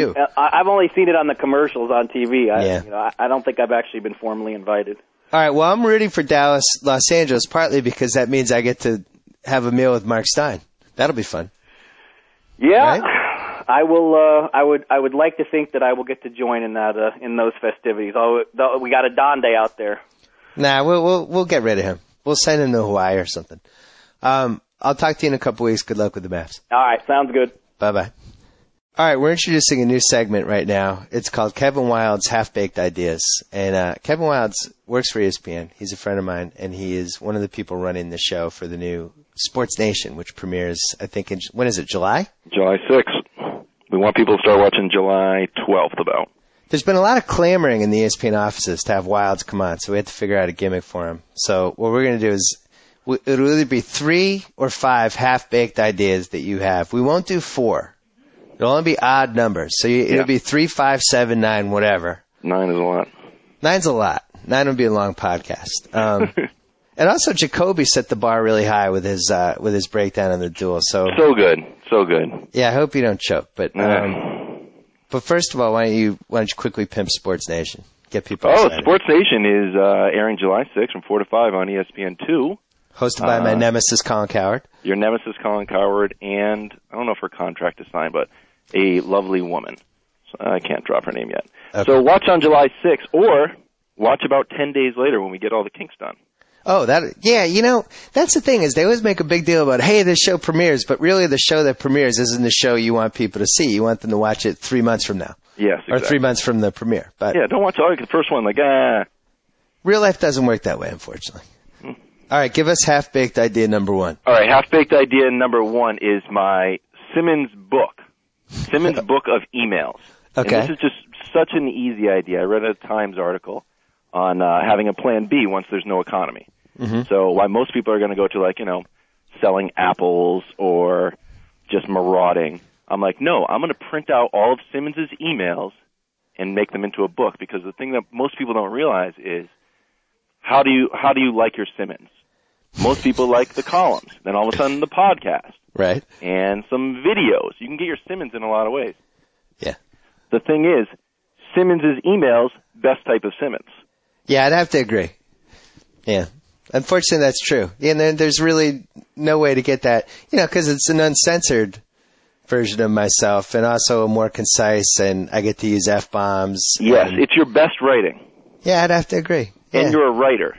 [SPEAKER 6] seen it on the commercials on TV. I don't think I've actually been formally invited.
[SPEAKER 5] All right. Well, I'm rooting for Dallas, Los Angeles, partly because that means I get to have a meal with Mark Stein. That'll be fun.
[SPEAKER 6] Yeah.
[SPEAKER 5] Right?
[SPEAKER 6] I will. I would like to think that I will get to join in that in those festivities. We got a Don Day out there.
[SPEAKER 5] Nah, we'll get rid of him. We'll send him to Hawaii or something. I'll talk to you in a couple weeks. Good luck with the Mavs.
[SPEAKER 6] All right, sounds good.
[SPEAKER 5] Bye-bye. All right, we're introducing a new segment right now. It's called Kevin Wilde's Half-Baked Ideas. And Kevin Wilde works for ESPN. He's a friend of mine, and he is one of the people running the show for the new Sports Nation, which premieres, I think, when is it, July?
[SPEAKER 7] July 6th. We want people to start watching July 12th about.
[SPEAKER 5] There's been a lot of clamoring in the ESPN offices to have Wildes come on, so we had to figure out a gimmick for him. So what we're going to do is it'll either be 3 or 5 half-baked ideas that you have. We won't do 4. It'll only be odd numbers. So it'll be 3, 5, 7, 9, whatever.
[SPEAKER 7] 9 is a lot.
[SPEAKER 5] 9's a lot. 9 would be a long podcast. And also Jacoby set the bar really high with his breakdown on the duel. So
[SPEAKER 7] good.
[SPEAKER 5] Yeah, I hope you don't choke. But first of all, why don't you quickly pimp Sports Nation? Get people excited.
[SPEAKER 7] Sports Nation is airing July 6th from 4 to 5 on ESPN2.
[SPEAKER 5] Hosted by my nemesis, Colin Cowherd.
[SPEAKER 7] Your nemesis, Colin Cowherd, and I don't know if her contract is signed, but a lovely woman. So I can't drop her name yet. Okay. So watch on July 6th, or watch about 10 days later when we get all the kinks done.
[SPEAKER 5] Oh, that's the thing is they always make a big deal about, hey, this show premieres, but really the show that premieres isn't the show you want people to see. You want them to watch it 3 months from now.
[SPEAKER 7] Yes, exactly.
[SPEAKER 5] Or 3 months from the premiere. But
[SPEAKER 7] yeah, don't watch the first one
[SPEAKER 5] Real life doesn't work that way, unfortunately. All right, give us half-baked idea number 1.
[SPEAKER 7] All right, half-baked idea number 1 is my Simmons book. Simmons book of emails.
[SPEAKER 5] Okay.
[SPEAKER 7] And this is just such an easy idea. I read a Times article on having a plan B once there's no economy. Mm-hmm. So why most people are going to go to selling apples or just marauding. I'm like, no, I'm going to print out all of Simmons's emails and make them into a book, because the thing that most people don't realize is how do you like your Simmons? Most people like the columns, then all of a sudden the podcast.
[SPEAKER 5] Right.
[SPEAKER 7] And some videos. You can get your Simmons in a lot of ways.
[SPEAKER 5] Yeah.
[SPEAKER 7] The thing is, Simmons's emails, best type of Simmons.
[SPEAKER 5] Yeah, I'd have to agree. Yeah. Unfortunately, that's true. And then there's really no way to get that, because it's an uncensored version of myself and also more concise, and I get to use F-bombs.
[SPEAKER 7] Yes, it's your best writing.
[SPEAKER 5] Yeah, I'd have to agree.
[SPEAKER 7] And you're a writer.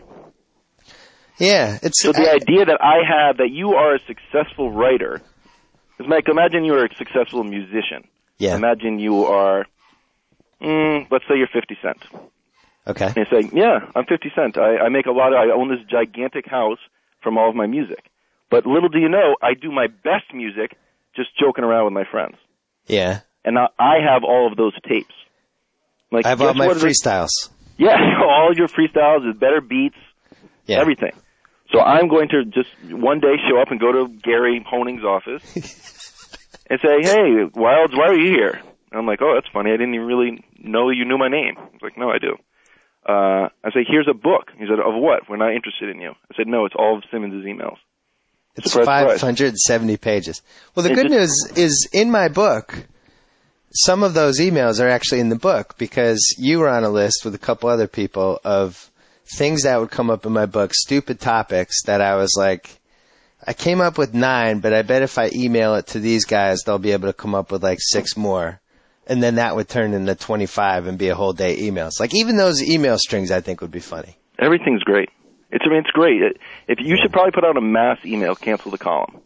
[SPEAKER 5] Yeah.
[SPEAKER 7] So the idea that I have that you are a successful writer is like, imagine you are a successful musician.
[SPEAKER 5] Yeah.
[SPEAKER 7] Imagine you are, let's say you're 50 Cent.
[SPEAKER 5] Okay.
[SPEAKER 7] And you say, yeah, I'm 50 Cent. I make I own this gigantic house from all of my music. But little do you know, I do my best music just joking around with my friends.
[SPEAKER 5] Yeah.
[SPEAKER 7] And I have all of those tapes.
[SPEAKER 5] I have all my freestyles.
[SPEAKER 7] Yeah, all your freestyles, better beats, everything. So I'm going to just one day show up and go to Gary Honing's office and say, hey, Wildes, why are you here? And I'm like, oh, that's funny. I didn't even really know you knew my name. I was like, no, I do. I say, here's a book. He said, of what? We're not interested in you. I said, no, it's all of Simmons' emails.
[SPEAKER 5] It's 570 pages. Well, the good news is in my book, some of those emails are actually in the book, because you were on a list with a couple other people of things that would come up in my book, stupid topics that I was like, I came up with 9, but I bet if I email it to these guys, they'll be able to come up with like 6 more. And then that would turn into 25 and be a whole day emails. Like even those email strings I think would be funny.
[SPEAKER 7] Everything's great. It's great. If you should probably put out a mass email, cancel the column.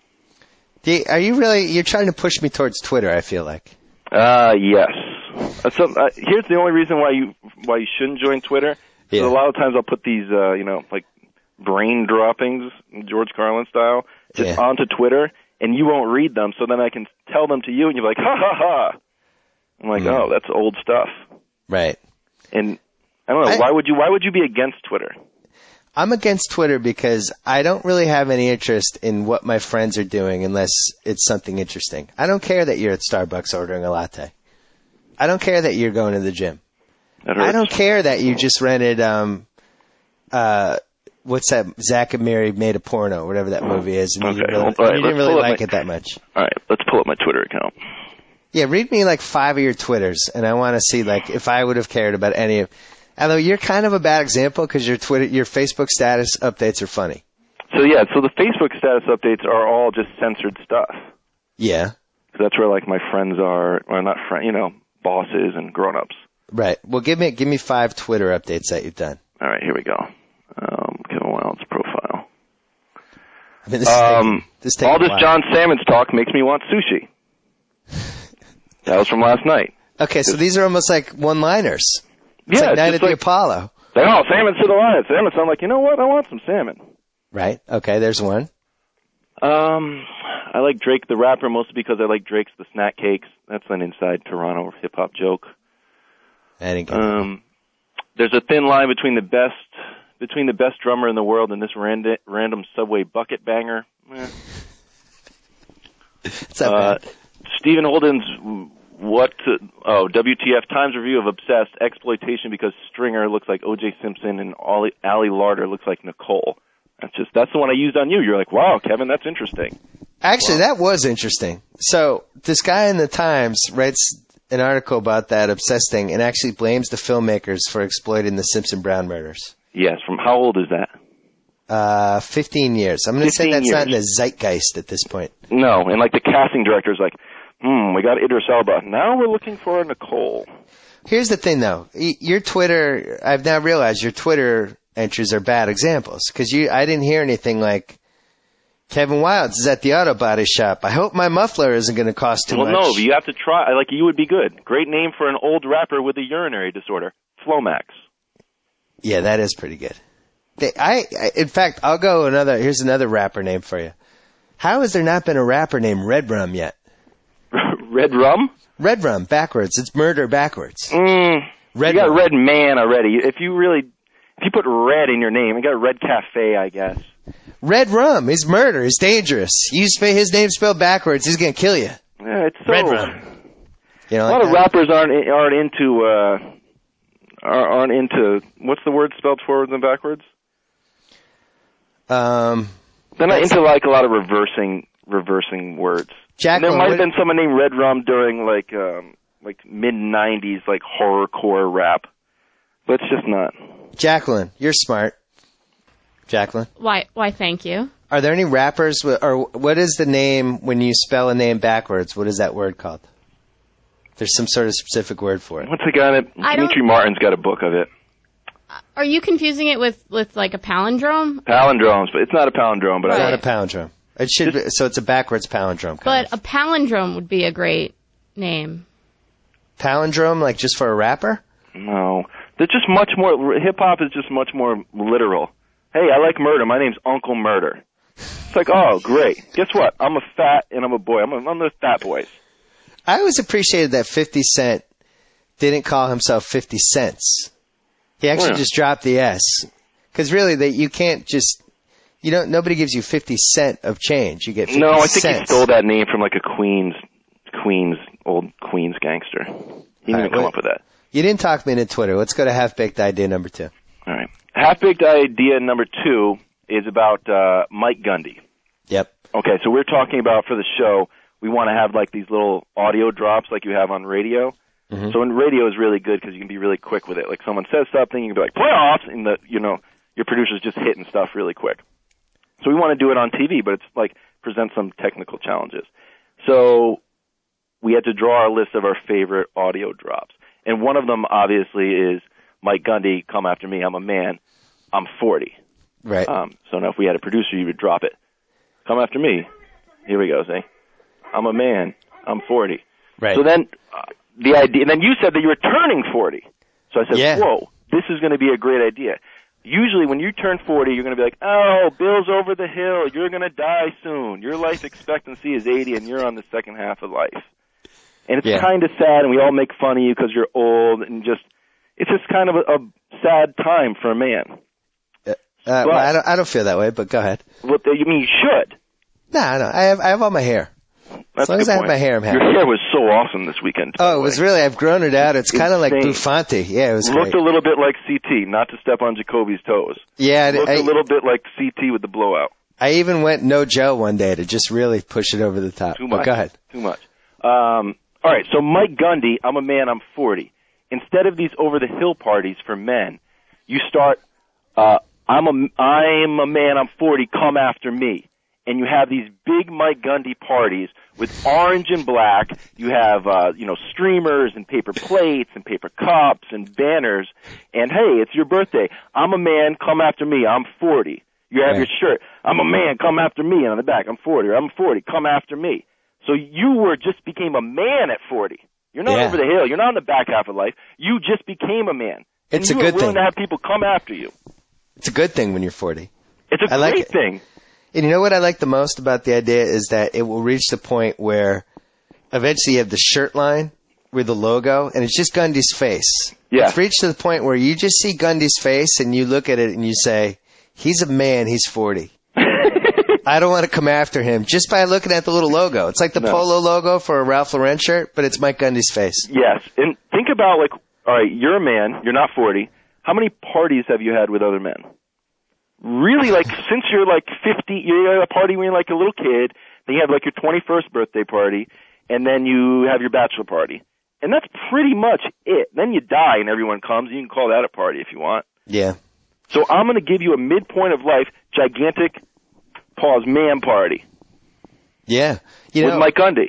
[SPEAKER 5] Are you really, you're trying to push me towards Twitter, I feel like.
[SPEAKER 7] Yes. Here's the only reason why you shouldn't join Twitter. Yeah. A lot of times I'll put these, like brain droppings, George Carlin style, just onto Twitter, and you won't read them, so then I can tell them to you, and you're like, ha, ha, ha. I'm like, oh, that's old stuff.
[SPEAKER 5] Right.
[SPEAKER 7] And I don't know, why would you be against Twitter?
[SPEAKER 5] I'm against Twitter because I don't really have any interest in what my friends are doing unless it's something interesting. I don't care that you're at Starbucks ordering a latte. I don't care that you're going to the gym. I don't care that you just rented, what's that? Zach and Mary Made a Porno, whatever that movie is. And you didn't really like it that much.
[SPEAKER 7] All right, let's pull up my Twitter account.
[SPEAKER 5] Yeah, read me like 5 of your Twitters, and I want to see like if I would have cared about any of. Although you're kind of a bad example because your Facebook status updates are funny.
[SPEAKER 7] So the Facebook status updates are all just censored stuff.
[SPEAKER 5] Yeah.
[SPEAKER 7] So that's where like my friends are, or not friends, bosses and grown-ups.
[SPEAKER 5] Right. Well, give me 5 Twitter updates that you've done.
[SPEAKER 7] All right, here we go. Kevin Wilde's profile.
[SPEAKER 5] I mean, this
[SPEAKER 7] all this John Salmon's talk makes me want sushi. That was from last night.
[SPEAKER 5] Okay, so these are almost like one-liners. It's
[SPEAKER 7] yeah,
[SPEAKER 5] like Night at the Apollo.
[SPEAKER 7] Like, oh, salmon's to the line. Salmon. So I'm like, you know what? I want some salmon.
[SPEAKER 5] Right. Okay, there's one.
[SPEAKER 7] I like Drake the rapper mostly because I like Drake's The Snack Cakes. That's an inside Toronto hip-hop joke.
[SPEAKER 5] I didn't get that.
[SPEAKER 7] There's a thin line between the best drummer in the world and this random subway bucket banger.
[SPEAKER 5] It's not bad.
[SPEAKER 7] Stephen Holden's WTF Times review of Obsessed exploitation because Stringer looks like O.J. Simpson and Ali Larder looks like Nicole. That's the one I used on you. You're like, wow, Kevin, that's interesting.
[SPEAKER 5] Actually, that was interesting. So this guy in the Times writes an article about that Obsessed thing and actually blames the filmmakers for exploiting the Simpson Brown murders.
[SPEAKER 7] Yes. From how old is that?
[SPEAKER 5] 15 years. I'm going to say that's not in the zeitgeist at this point.
[SPEAKER 7] No, and like the casting director's like, we got Idris Elba. Now we're looking for Nicole.
[SPEAKER 5] Here's the thing, though. Your Twitter, I've now realized your Twitter entries are bad examples. Because I didn't hear anything like, Kevin Wildes is at the auto body shop. I hope my muffler isn't going to cost too much.
[SPEAKER 7] Well, no, but you have to try. Like, you would be good. Great name for an old rapper with a urinary disorder. Flomax.
[SPEAKER 5] Yeah, that is pretty good. In fact, I'll go here's another rapper name for you. How has there not been a rapper named Red Rum yet?
[SPEAKER 7] Red Rum?
[SPEAKER 5] Red Rum, backwards. It's murder backwards.
[SPEAKER 7] You got Red Man already. If you put red in your name, you got Red Cafe, I guess.
[SPEAKER 5] Red Rum. He's murder. He's dangerous. His name spelled backwards. He's going to kill you.
[SPEAKER 7] Yeah, it's so...
[SPEAKER 5] Red Rum.
[SPEAKER 7] A lot of rappers aren't into... What's the word spelled forwards and backwards? They're not into like a lot of reversing words.
[SPEAKER 5] Jacqueline,
[SPEAKER 7] there might have been someone named Red Rum during like mid-90s like horrorcore rap, but it's just not.
[SPEAKER 5] Jacqueline, you're smart. Jacqueline.
[SPEAKER 8] Why? Thank you.
[SPEAKER 5] Are there any rappers or what is the name when you spell a name backwards? What is that word called? There's some sort of specific word for it.
[SPEAKER 7] What's the guy that Dimitri Martin's got a book of it?
[SPEAKER 8] Are you confusing it with like a palindrome?
[SPEAKER 7] Palindromes, but it's not a palindrome. But
[SPEAKER 5] it's not a palindrome. It should be, so it's a backwards palindrome.
[SPEAKER 8] But a palindrome would be a great name.
[SPEAKER 5] Palindrome, like just for a rapper?
[SPEAKER 7] No, they're just much more. Hip hop is just much more literal. Hey, I like murder. My name's Uncle Murder. It's like, oh, great. Guess what? I'm a fat and I'm a boy. I'm the fat boys.
[SPEAKER 5] I always appreciated that 50 Cent didn't call himself 50 Cents. He actually just dropped the S. Because really, you can't just, nobody gives you 50 cent of change. You get 50 cents.
[SPEAKER 7] No, I think he stole that name from like a old Queens gangster. He didn't even come up with that.
[SPEAKER 5] You didn't talk me into Twitter. Let's go to half-baked idea number 2.
[SPEAKER 7] All right. Half-baked idea number 2 is about Mike Gundy.
[SPEAKER 5] Yep.
[SPEAKER 7] Okay, so we're talking about for the show, we want to have like these little audio drops like you have on radio. Mm-hmm. So in radio is really good because you can be really quick with it. Like someone says something, you can be like, playoffs, and your producer's just hitting stuff really quick. So we want to do it on TV, but it's like present some technical challenges. So we had to draw our list of our favorite audio drops. And one of them obviously is Mike Gundy, come after me, I'm a man, I'm 40.
[SPEAKER 5] Right.
[SPEAKER 7] So now if we had a producer, you would drop it. Come after me. Here we go, see? I'm a man, I'm 40.
[SPEAKER 5] Right.
[SPEAKER 7] So then the idea, and then you said that you were turning 40. So I said, whoa, this is going to be a great idea. usually when you turn 40, you're going to be like, oh, Bill's over the hill. You're going to die soon. Your life expectancy is 80, and you're on the second half of life. And it's kind of sad, and we all make fun of you because you're old, and it's just kind of a sad time for a man.
[SPEAKER 5] Well, I don't feel that way, but go ahead.
[SPEAKER 7] Well, you mean you should?
[SPEAKER 5] No, I have all my hair.
[SPEAKER 7] That's
[SPEAKER 5] as long as I have my hair, I'm happy.
[SPEAKER 7] Your hair was so awesome this weekend.
[SPEAKER 5] Oh, it was really, I've grown it out. It's kind of like Buffonti. Yeah, it was great.
[SPEAKER 7] Looked a little bit like CT, not to step on Jacoby's toes.
[SPEAKER 5] Yeah.
[SPEAKER 7] Looked a little bit like CT with the blowout.
[SPEAKER 5] I even went no Joe one day to just really push it over the top.
[SPEAKER 7] Too much.
[SPEAKER 5] But go ahead.
[SPEAKER 7] Too much. All right, so Mike Gundy, I'm a man, I'm 40. Instead of these over-the-hill parties for men, you start, I'm a man, I'm 40, come after me. And you have these big Mike Gundy parties with orange and black. You have, streamers and paper plates and paper cups and banners. And hey, it's your birthday. I'm a man, come after me. I'm 40. You have your shirt. I'm a man, come after me. And on the back, I'm 40. Or I'm 40, come after me. So you just became a man at 40. You're not over the hill. You're not in the back half of life. You just became a man.
[SPEAKER 5] It's
[SPEAKER 7] and
[SPEAKER 5] a good thing.
[SPEAKER 7] You're willing to have people come after you.
[SPEAKER 5] It's a good thing when you're 40.
[SPEAKER 7] It's a great thing.
[SPEAKER 5] And you know what I like the most about the idea is that it will reach the point where eventually you have the shirt line with the logo, and it's just Gundy's face.
[SPEAKER 7] Yeah.
[SPEAKER 5] It's reached to the point where you just see Gundy's face, and you look at it and you say, he's a man, he's 40. I don't want to come after him just by looking at the little logo. It's like the Polo logo for a Ralph Lauren shirt, but it's Mike Gundy's face.
[SPEAKER 7] Yes. And think about, all right, you're a man, you're not 40. How many parties have you had with other men? Really, since you're 50, you're at a party when you're a little kid, then you have your 21st birthday party, and then you have your bachelor party. And that's pretty much it. Then you die and everyone comes, and you can call that a party if you want.
[SPEAKER 5] Yeah.
[SPEAKER 7] So I'm going to give you a midpoint of life, gigantic, man party.
[SPEAKER 5] Yeah.
[SPEAKER 7] With Mike Gundy.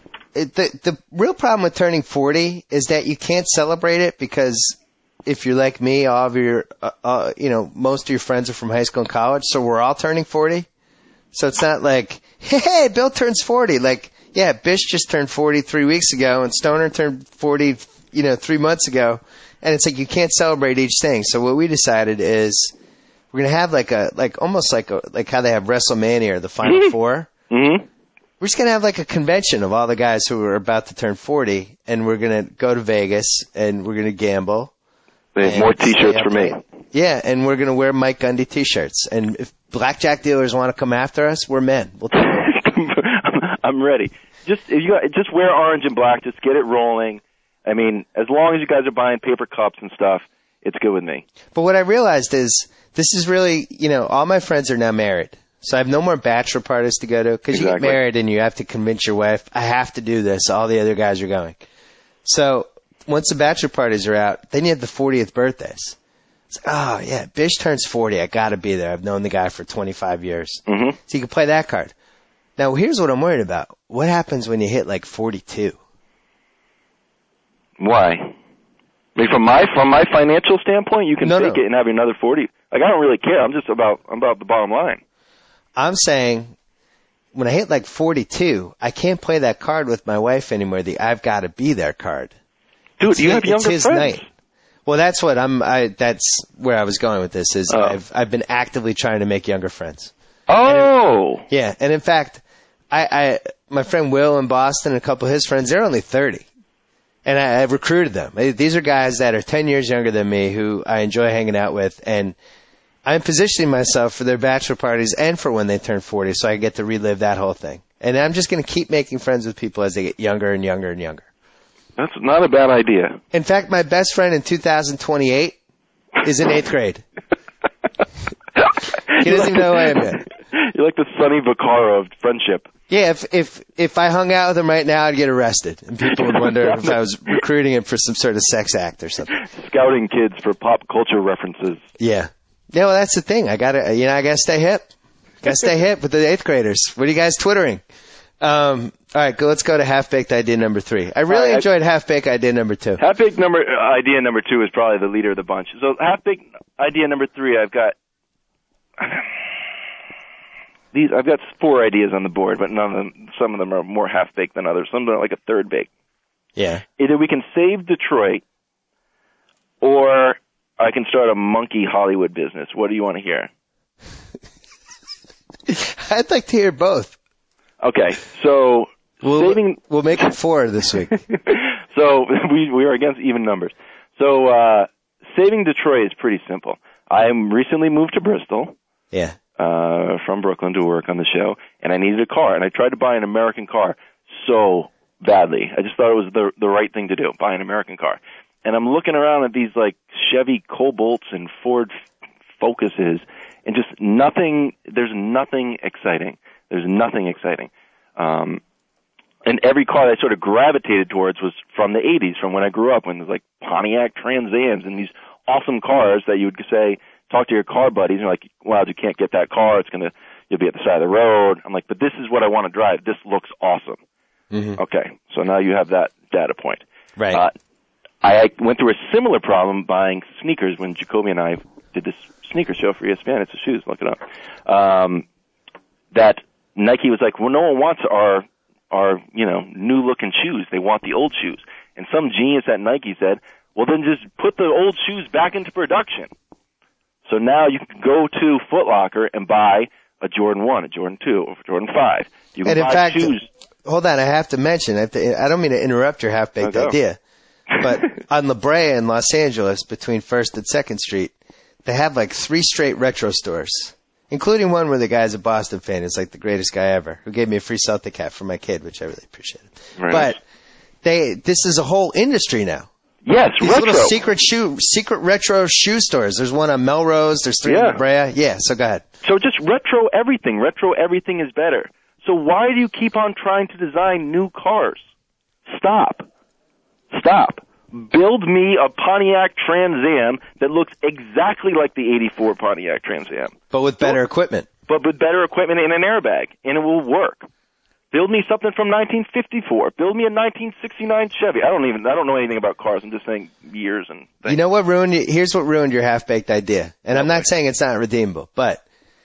[SPEAKER 5] The real problem with turning 40 is that you can't celebrate it because if you're like me, all of your, most of your friends are from high school and college, so we're all turning 40. So it's not like, hey, Bill turns 40. Bish just turned 40 3 weeks ago, and Stoner turned 40, 3 months ago. And it's like you can't celebrate each thing. So what we decided is we're going to have almost like how they have WrestleMania or the Final Four. Mm-hmm. We're just going to have a convention of all the guys who are about to turn 40, and we're going to go to Vegas, and we're going to gamble.
[SPEAKER 7] There's more T-shirts for me.
[SPEAKER 5] Yeah, and we're going to wear Mike Gundy T-shirts. And if blackjack dealers want to come after us, we're men. We'll take it.
[SPEAKER 7] I'm ready. Just wear orange and black. Just get it rolling. I mean, as long as you guys are buying paper cups and stuff, it's good with me.
[SPEAKER 5] But what I realized is this is really, all my friends are now married. So I have no more bachelor parties to go to because you get married and you have to convince your wife, I have to do this. All the other guys are going. So once the bachelor parties are out, then you have the 40th birthdays. It's oh, yeah, Bish turns 40. I got to be there. I've known the guy for 25 years. Mm-hmm. So you can play that card. Now, here's what I'm worried about. What happens when you hit 42?
[SPEAKER 7] Why? I mean, from my financial standpoint, you can take it and have another 40. I don't really care. I'm about the bottom line.
[SPEAKER 5] I'm saying when I hit 42, I can't play that card with my wife anymore. The I've got to be there card.
[SPEAKER 7] Dude, you have younger friends.
[SPEAKER 5] Night. Well, that's what that's where I was going with this is I've been actively trying to make younger friends.
[SPEAKER 7] Oh.
[SPEAKER 5] And in fact, my friend Will in Boston and a couple of his friends, they're only 30. And I've recruited them. These are guys that are 10 years younger than me who I enjoy hanging out with. And I'm positioning myself for their bachelor parties and for when they turn 40 so I get to relive that whole thing. And I'm just going to keep making friends with people as they get younger and younger and younger.
[SPEAKER 7] That's not a bad idea.
[SPEAKER 5] In fact, my best friend in 2028 is in 8th grade. He doesn't even know who I am yet.
[SPEAKER 7] You're like the Sonny Vaccaro of friendship.
[SPEAKER 5] Yeah, if I hung out with him right now, I'd get arrested. And people would wonder if I was recruiting him for some sort of sex act or something.
[SPEAKER 7] Scouting kids for pop culture references.
[SPEAKER 5] Yeah. Yeah, well, that's the thing. I gotta stay hip. Gotta stay hip with the 8th graders. What are you guys twittering? All right, let's go to Half-Baked Idea number 3. I really enjoyed Half-Baked Idea number 2.
[SPEAKER 7] Half-Baked Idea number 2 is probably the leader of the bunch. So Half-Baked Idea number 3, I've got 4 ideas on the board, but some of them are more half-baked than others. Some are like a third bake.
[SPEAKER 5] Yeah.
[SPEAKER 7] Either we can save Detroit, or I can start a monkey Hollywood business. What do you want to hear?
[SPEAKER 5] I'd like to hear both.
[SPEAKER 7] Okay, so
[SPEAKER 5] we'll make it 4 this week.
[SPEAKER 7] So we are against even numbers. So saving Detroit is pretty simple. I recently moved to Bristol.
[SPEAKER 5] Yeah.
[SPEAKER 7] From Brooklyn to work on the show, and I needed a car, and I tried to buy an American car so badly. I just thought it was the right thing to do, buy an American car. And I'm looking around at these like Chevy Cobalts and Ford Focuses, and just nothing. There's nothing exciting. And every car that I sort of gravitated towards was from the 80s, from when I grew up, when there's like Pontiac Trans Ams and these awesome cars that you would say, talk to your car buddies, and you're like, well, you can't get that car. You'll be at the side of the road. I'm like, but this is what I want to drive. This looks awesome. Mm-hmm. Okay, so now you have that data point.
[SPEAKER 5] Right.
[SPEAKER 7] I went through a similar problem buying sneakers when Jacoby and I did this sneaker show for ESPN. It's the shoes. Look it up. That Nike was like, well, no one wants our new looking shoes. They want the old shoes. And some genius at Nike said, well, then just put the old shoes back into production. So now you can go to Foot Locker and buy a Jordan 1, a Jordan 2, or a Jordan 5. You can buy shoes.
[SPEAKER 5] Hold on, I have to mention, I don't mean to interrupt your half-baked idea, but on La Brea in Los Angeles, between 1st and 2nd Street, they have like 3 straight retro stores, including one where the guy's a Boston fan. It's like the greatest guy ever, who gave me a free Celtic hat for my kid, which I really appreciated.
[SPEAKER 7] Right.
[SPEAKER 5] But this is a whole industry now.
[SPEAKER 7] Yes,
[SPEAKER 5] These
[SPEAKER 7] retro.
[SPEAKER 5] little secret retro shoe stores. There's one on Melrose. There's 3 in La Brea. Yeah, so go ahead.
[SPEAKER 7] So just retro everything. Retro everything is better. So why do you keep on trying to design new cars? Stop. Build me a Pontiac Trans Am that looks exactly like the 84 Pontiac Trans Am.
[SPEAKER 5] But with better equipment.
[SPEAKER 7] But with better equipment and an airbag, and it will work. Build me something from 1954. Build me a 1969 Chevy. I don't know anything about cars. I'm just saying years and things.
[SPEAKER 5] You know what ruined you? Here's what ruined your half-baked idea. And I'm not saying it's not redeemable, but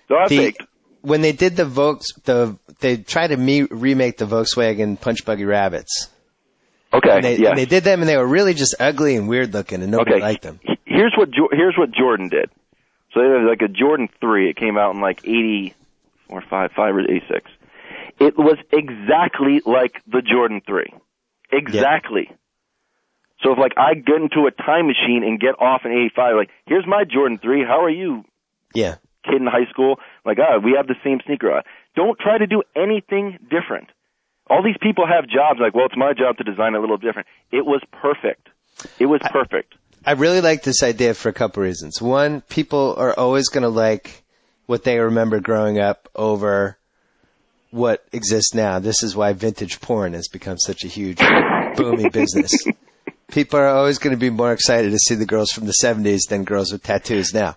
[SPEAKER 5] when they did they tried to remake the Volkswagen Punch Buggy Rabbits.
[SPEAKER 7] Okay.
[SPEAKER 5] And they did them, and they were really just ugly and weird looking, and nobody liked them.
[SPEAKER 7] Here's what Jordan did. So there was like a Jordan 3. It came out in like 80 or 5 or 86. It was exactly like the Jordan 3. Exactly. Yep. So if like I get into a time machine and get off in 85, like, here's my Jordan 3. How are you?
[SPEAKER 5] Yeah.
[SPEAKER 7] Kid in high school. Like, we have the same sneaker. Don't try to do anything different. All these people have jobs like, well, it's my job to design a little different. It was perfect. Perfect.
[SPEAKER 5] I really like this idea for a couple reasons. One, people are always going to like what they remember growing up over what exists now. This is why vintage porn has become such a huge, booming business. People are always going to be more excited to see the girls from the 70s than girls with tattoos now.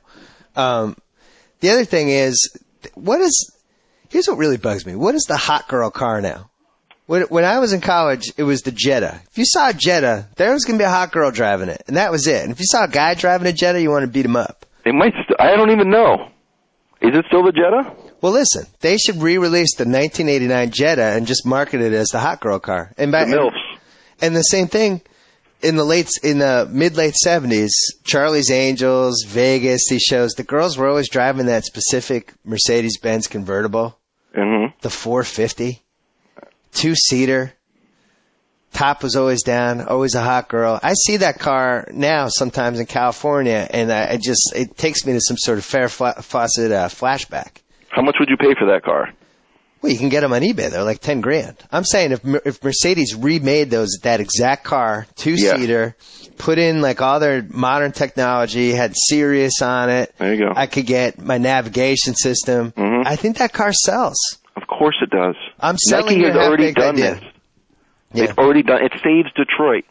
[SPEAKER 5] The other thing is, here's what really bugs me. What is the hot girl car now? When I was in college, it was the Jetta. If you saw a Jetta, there was going to be a hot girl driving it, and that was it. And if you saw a guy driving a Jetta, you want to beat him up.
[SPEAKER 7] It might. I don't even know. Is it still the Jetta?
[SPEAKER 5] Well, listen, they should re-release the 1989 Jetta and just market it as the hot girl car. And
[SPEAKER 7] the MILFs.
[SPEAKER 5] And the same thing in the mid-late 70s, Charlie's Angels, Vegas, these shows, the girls were always driving that specific Mercedes-Benz convertible, the 450. 2-seater, top was always down, always a hot girl. I see that car now sometimes in California, and it takes me to some sort of Farrah Fawcett flashback.
[SPEAKER 7] How much would you pay for that car?
[SPEAKER 5] Well, you can get them on eBay. They're like $10,000. I'm saying if Mercedes remade that exact car, 2-seater, put in like all their modern technology, had Sirius on it.
[SPEAKER 7] There you go.
[SPEAKER 5] I could get my navigation system. Mm-hmm. I think that car sells.
[SPEAKER 7] Of course it does.
[SPEAKER 5] I'm selling
[SPEAKER 7] Nike has already done this.
[SPEAKER 5] Yeah.
[SPEAKER 7] They've already done it. It saves Detroit.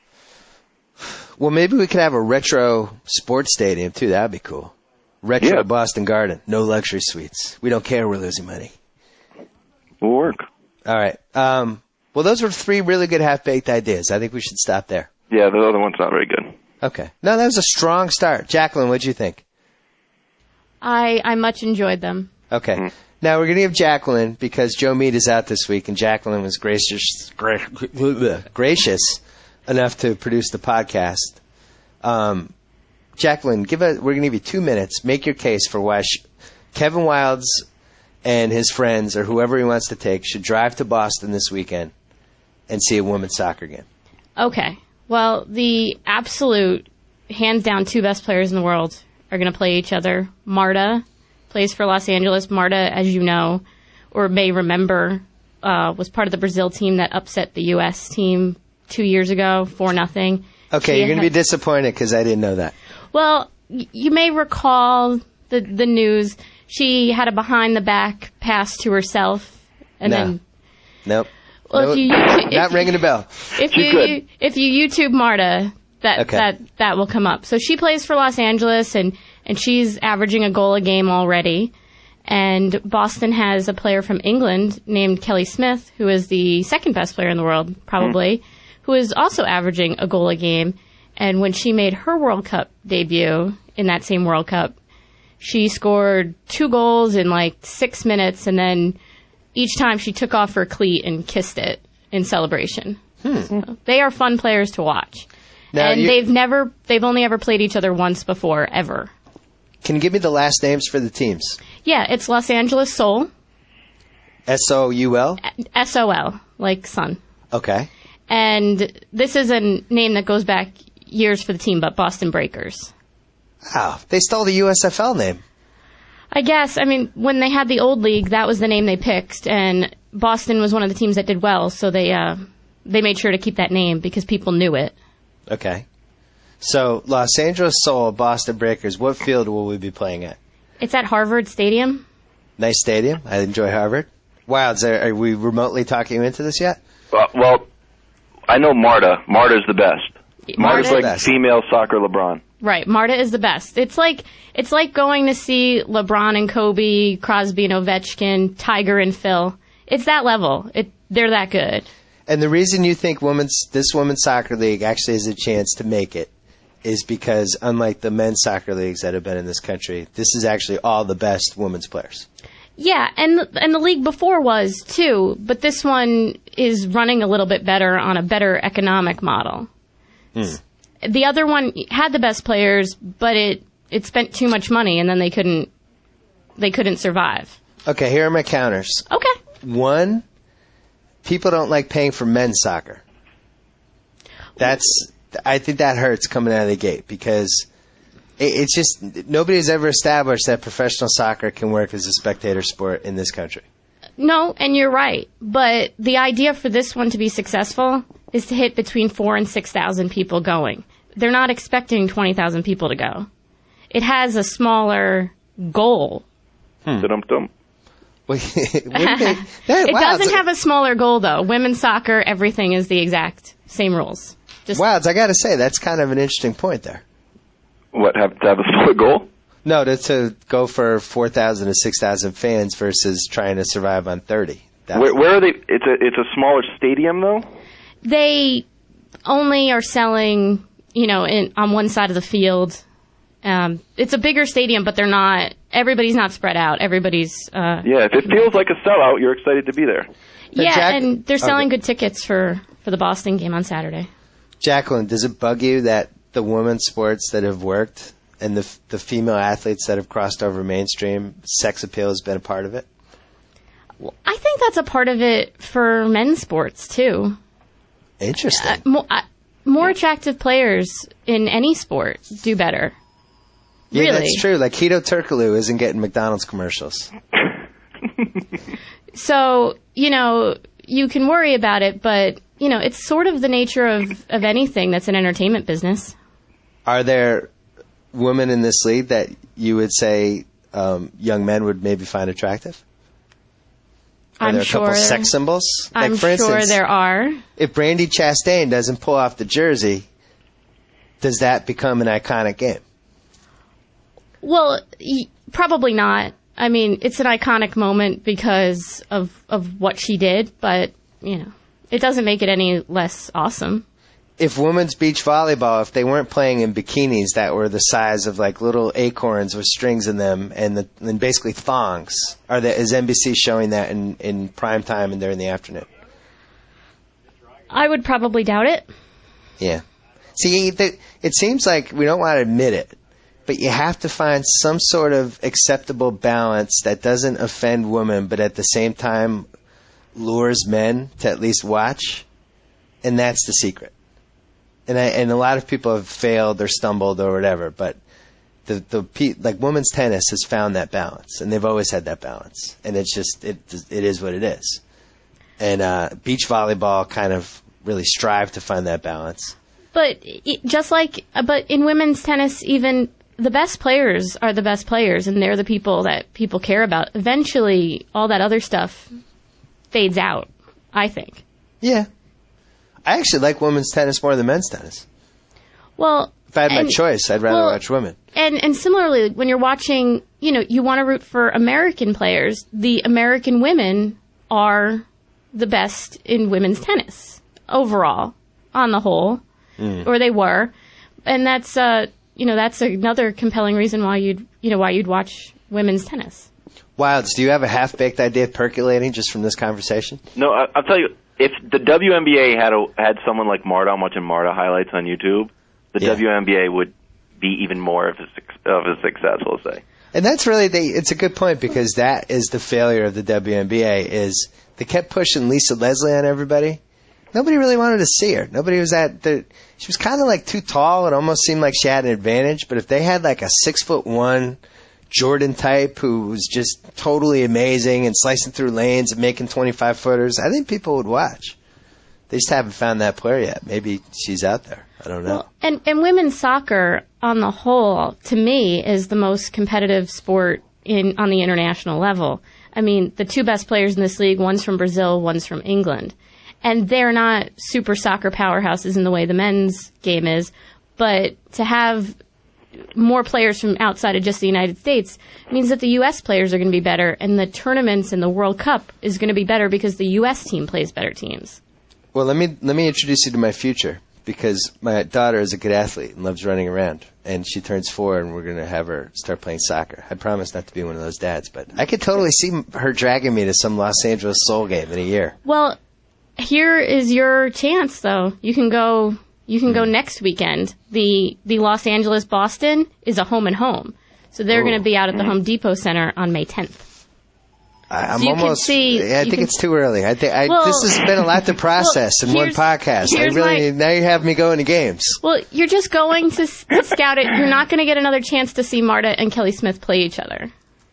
[SPEAKER 5] Well, maybe we could have a retro sports stadium, too. That would be cool. Retro Boston Garden. No luxury suites. We don't care we're losing money.
[SPEAKER 7] Will work.
[SPEAKER 5] All right. Well, those were 3 really good half-baked ideas. I think we should stop there.
[SPEAKER 7] Yeah, the other one's not very good.
[SPEAKER 5] Okay. No, that was a strong start. Jacqueline, what'd you think?
[SPEAKER 8] I much enjoyed them.
[SPEAKER 5] Okay. Mm-hmm. Now, we're going to give Jacqueline, because Joe Mead is out this week, and Jacqueline was gracious enough to produce the podcast. Jacqueline, we're going to give you 2 minutes. Make your case for why Kevin Wildes and his friends, or whoever he wants to take, should drive to Boston this weekend and see a women's soccer game.
[SPEAKER 8] Okay. Well, the absolute, hands down, 2 best players in the world are going to play each other. Marta plays for Los Angeles. Marta, as you know, or may remember, was part of the Brazil team that upset the U.S. team 2 years ago, 4-0.
[SPEAKER 5] Okay, you're going to be disappointed because I didn't know that.
[SPEAKER 8] Well, you may recall the news. She had a behind-the-back pass to herself. And then...
[SPEAKER 5] Nope.
[SPEAKER 8] Well,
[SPEAKER 5] not ringing a bell.
[SPEAKER 8] If you YouTube Marta, that will come up. So she plays for Los Angeles, and she's averaging a goal a game already. And Boston has a player from England named Kelly Smith, who is the second best player in the world, probably, who is also averaging a goal a game. And when she made her World Cup debut in that same World Cup, she scored 2 goals in like 6 minutes, and then each time she took off her cleat and kissed it in celebration. So they are fun players to watch. Now, and they've only ever played each other once before, ever.
[SPEAKER 5] Can you give me the last names for the teams?
[SPEAKER 8] Yeah, it's Los Angeles Soul.
[SPEAKER 5] S-O-U-L?
[SPEAKER 8] S-O-L, like sun.
[SPEAKER 5] Okay.
[SPEAKER 8] And this is a name that goes back years for the team, but Boston Breakers.
[SPEAKER 5] Wow, they stole the USFL name.
[SPEAKER 8] I guess. I mean, when they had the old league, that was the name they picked, and Boston was one of the teams that did well, so they made sure to keep that name because people knew it.
[SPEAKER 5] Okay. So, Los Angeles Soul, Boston Breakers, what field will we be playing at?
[SPEAKER 8] It's at Harvard Stadium.
[SPEAKER 5] Nice stadium. I enjoy Harvard. Wildes, are we remotely talking you into this yet?
[SPEAKER 7] Well, I know Marta. Marta's the best. Marta's like
[SPEAKER 5] best.
[SPEAKER 7] Female soccer LeBron.
[SPEAKER 8] Right, Marta is the best. It's like going to see LeBron and Kobe, Crosby and Ovechkin, Tiger and Phil. It's that level. They're that good.
[SPEAKER 5] And the reason you think this women's soccer league actually has a chance to make it is because, unlike the men's soccer leagues that have been in this country, this is actually all the best women's players.
[SPEAKER 8] Yeah, and the league before was too, but this one is running a little bit better on a better economic model. The other one had the best players, but it spent too much money, and then they couldn't survive.
[SPEAKER 5] Okay, here are my counters.
[SPEAKER 8] Okay.
[SPEAKER 5] 1, people don't like paying for men's soccer. I think that hurts coming out of the gate because it's just nobody's ever established that professional soccer can work as a spectator sport in this country.
[SPEAKER 8] No, and you're right. But the idea for this one to be successful is to hit between 4,000 and 6,000 people going. They're not expecting 20,000 people to go. It has a smaller goal.
[SPEAKER 7] Dum-dum.
[SPEAKER 8] It doesn't have a smaller goal, though. Women's soccer, everything is the exact same rules.
[SPEAKER 5] Wildes, I got to say, that's kind of an interesting point there.
[SPEAKER 7] What, to have a smaller goal?
[SPEAKER 5] No, to go for 4,000 to 6,000 fans versus trying to survive on 30.
[SPEAKER 7] Where are they? It's a smaller stadium, though?
[SPEAKER 8] They only are selling, on one side of the field. It's a bigger stadium, but everybody's not spread out. Everybody's...
[SPEAKER 7] yeah, if it feels like a sellout, you're excited to be there.
[SPEAKER 8] And they're selling good tickets for the Boston game on Saturday. Jacqueline,
[SPEAKER 5] does it bug you that the women's sports that have worked and the female athletes that have crossed over mainstream, sex appeal has been a part of it?
[SPEAKER 8] Well, I think that's a part of it for men's sports, too.
[SPEAKER 5] Interesting.
[SPEAKER 8] More attractive players in any sport do better.
[SPEAKER 5] Yeah,
[SPEAKER 8] really.
[SPEAKER 5] That's true. Like Hito Turkoglu isn't getting McDonald's commercials.
[SPEAKER 8] So, you can worry about it, but, it's sort of the nature of anything that's an entertainment business.
[SPEAKER 5] Are there women in this league that you would say young men would maybe find attractive? Are there a couple sex symbols?
[SPEAKER 8] I'm sure there are.
[SPEAKER 5] If Brandi Chastain doesn't pull off the jersey, does that become an iconic game?
[SPEAKER 8] Well, probably not. I mean, it's an iconic moment because of what she did, but, it doesn't make it any less awesome.
[SPEAKER 5] If women's beach volleyball, if they weren't playing in bikinis that were the size of like little acorns with strings in them and basically thongs, is NBC showing that in prime time and during the afternoon?
[SPEAKER 8] I would probably doubt it.
[SPEAKER 5] Yeah. See, it seems like we don't want to admit it, but you have to find some sort of acceptable balance that doesn't offend women, but at the same time lures men to at least watch. And that's the secret. And a lot of people have failed or stumbled or whatever, but like women's tennis has found that balance, and they've always had that balance. And it's just, it is what it is. And beach volleyball kind of really strive to find that balance. But
[SPEAKER 8] in women's tennis, even the best players are the best players, and they're the people that people care about. Eventually, all that other stuff fades out, I think.
[SPEAKER 5] Yeah. I actually like women's tennis more than men's tennis.
[SPEAKER 8] Well,
[SPEAKER 5] if I had my choice, I'd rather watch women.
[SPEAKER 8] And similarly, when you're watching, you want to root for American players. The American women are the best in women's tennis overall, on the whole, or they were, and that's that's another compelling reason why you'd watch women's tennis.
[SPEAKER 5] Wilds, do you have a half-baked idea percolating just from this conversation?
[SPEAKER 7] No, I'll tell you. If the WNBA had someone like Marta, I'm watching Marta highlights on YouTube, the WNBA would be even more of a success, we'll say.
[SPEAKER 5] And that's really it's a good point, because that is the failure of the WNBA, is they kept pushing Lisa Leslie on everybody. Nobody really wanted to see her. Nobody was she was kind of like too tall. It almost seemed like she had an advantage, but if they had like a 6'1" Jordan type who was just totally amazing and slicing through lanes and making 25-footers, I think people would watch. They just haven't found that player yet. Maybe she's out there. I don't know.
[SPEAKER 8] Well, and women's soccer on the whole, to me, is the most competitive sport on the international level. I mean, the two best players in this league, one's from Brazil, one's from England. And they're not super soccer powerhouses in the way the men's game is, but to have more players from outside of just the United States means that the U.S. players are going to be better, and the tournaments and the World Cup is going to be better because the U.S. team plays better teams.
[SPEAKER 5] Well, let me introduce you to my future, because my daughter is a good athlete and loves running around, and she turns 4, and we're going to have her start playing soccer. I promise not to be one of those dads, but I could totally see her dragging me to some Los Angeles Soul game in a year.
[SPEAKER 8] Well, here is your chance, though. You can go next weekend. The Los Angeles Boston is a home and home. So they're going to be out at the Home Depot Center on May 10th.
[SPEAKER 5] I think it's too early. This has been a lot to process in one podcast. Now you have me going to games.
[SPEAKER 8] Well, you're just going to scout it. You're not going to get another chance to see Marta and Kelly Smith play each other.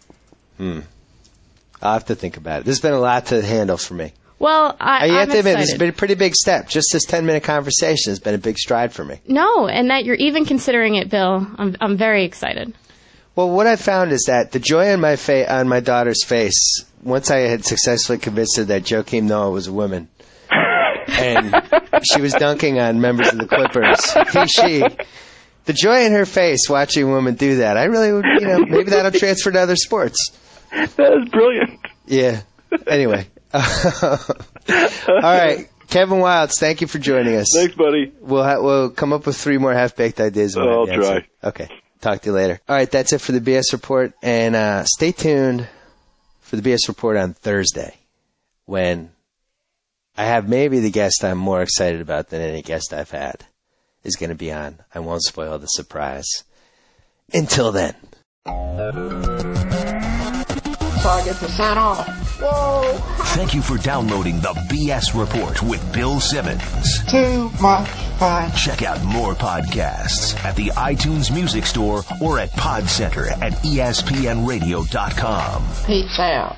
[SPEAKER 5] I'll have to think about it. This has been a lot to handle for me.
[SPEAKER 8] Well,
[SPEAKER 5] you have to admit, this has been a pretty big step. Just this 10-minute conversation has been a big stride for me.
[SPEAKER 8] No, and that you're even considering it, Bill. I'm very excited.
[SPEAKER 5] Well, what I found is that the joy on my daughter's face, once I had successfully convinced her that Joakim Noah was a woman, and she was dunking on members of the Clippers, she, the joy in her face watching a woman do that, I really would, maybe that'll transfer to other sports.
[SPEAKER 7] That is brilliant.
[SPEAKER 5] Yeah. Anyway. All right. Kevin Wilds, thank you for joining us.
[SPEAKER 7] Thanks, buddy.
[SPEAKER 5] We'll come up with 3 more half-baked ideas.
[SPEAKER 7] I'll try.
[SPEAKER 5] Okay. Talk to you later. All right, that's it for the BS Report. And stay tuned for the BS Report on Thursday, when I have maybe the guest I'm more excited about than any guest I've had is going to be on. I won't spoil the surprise. Until then.
[SPEAKER 4] So I get to sign off. Whoa!
[SPEAKER 1] Thank you for downloading the BS Report with Bill Simmons.
[SPEAKER 4] Too much fun.
[SPEAKER 1] Check out more podcasts at the iTunes Music Store or at Podcenter at ESPNradio.com.
[SPEAKER 4] Peace out.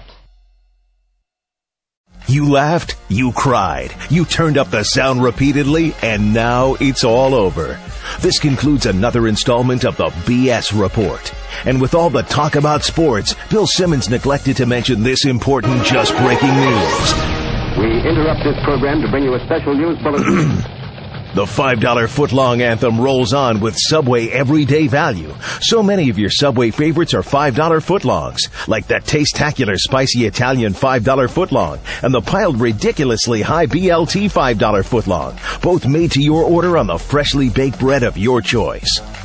[SPEAKER 1] You laughed, you cried, you turned up the sound repeatedly, and now it's all over. This concludes another installment of the BS Report. And with all the talk about sports, Bill Simmons neglected to mention this important just breaking news.
[SPEAKER 9] We interrupt this program to bring you a special news bulletin.
[SPEAKER 1] The $5 footlong anthem rolls on with Subway everyday value. So many of your Subway favorites are $5 footlongs, like that taste-tacular spicy Italian $5 footlong and the piled ridiculously high BLT $5 footlong, both made to your order on the freshly baked bread of your choice.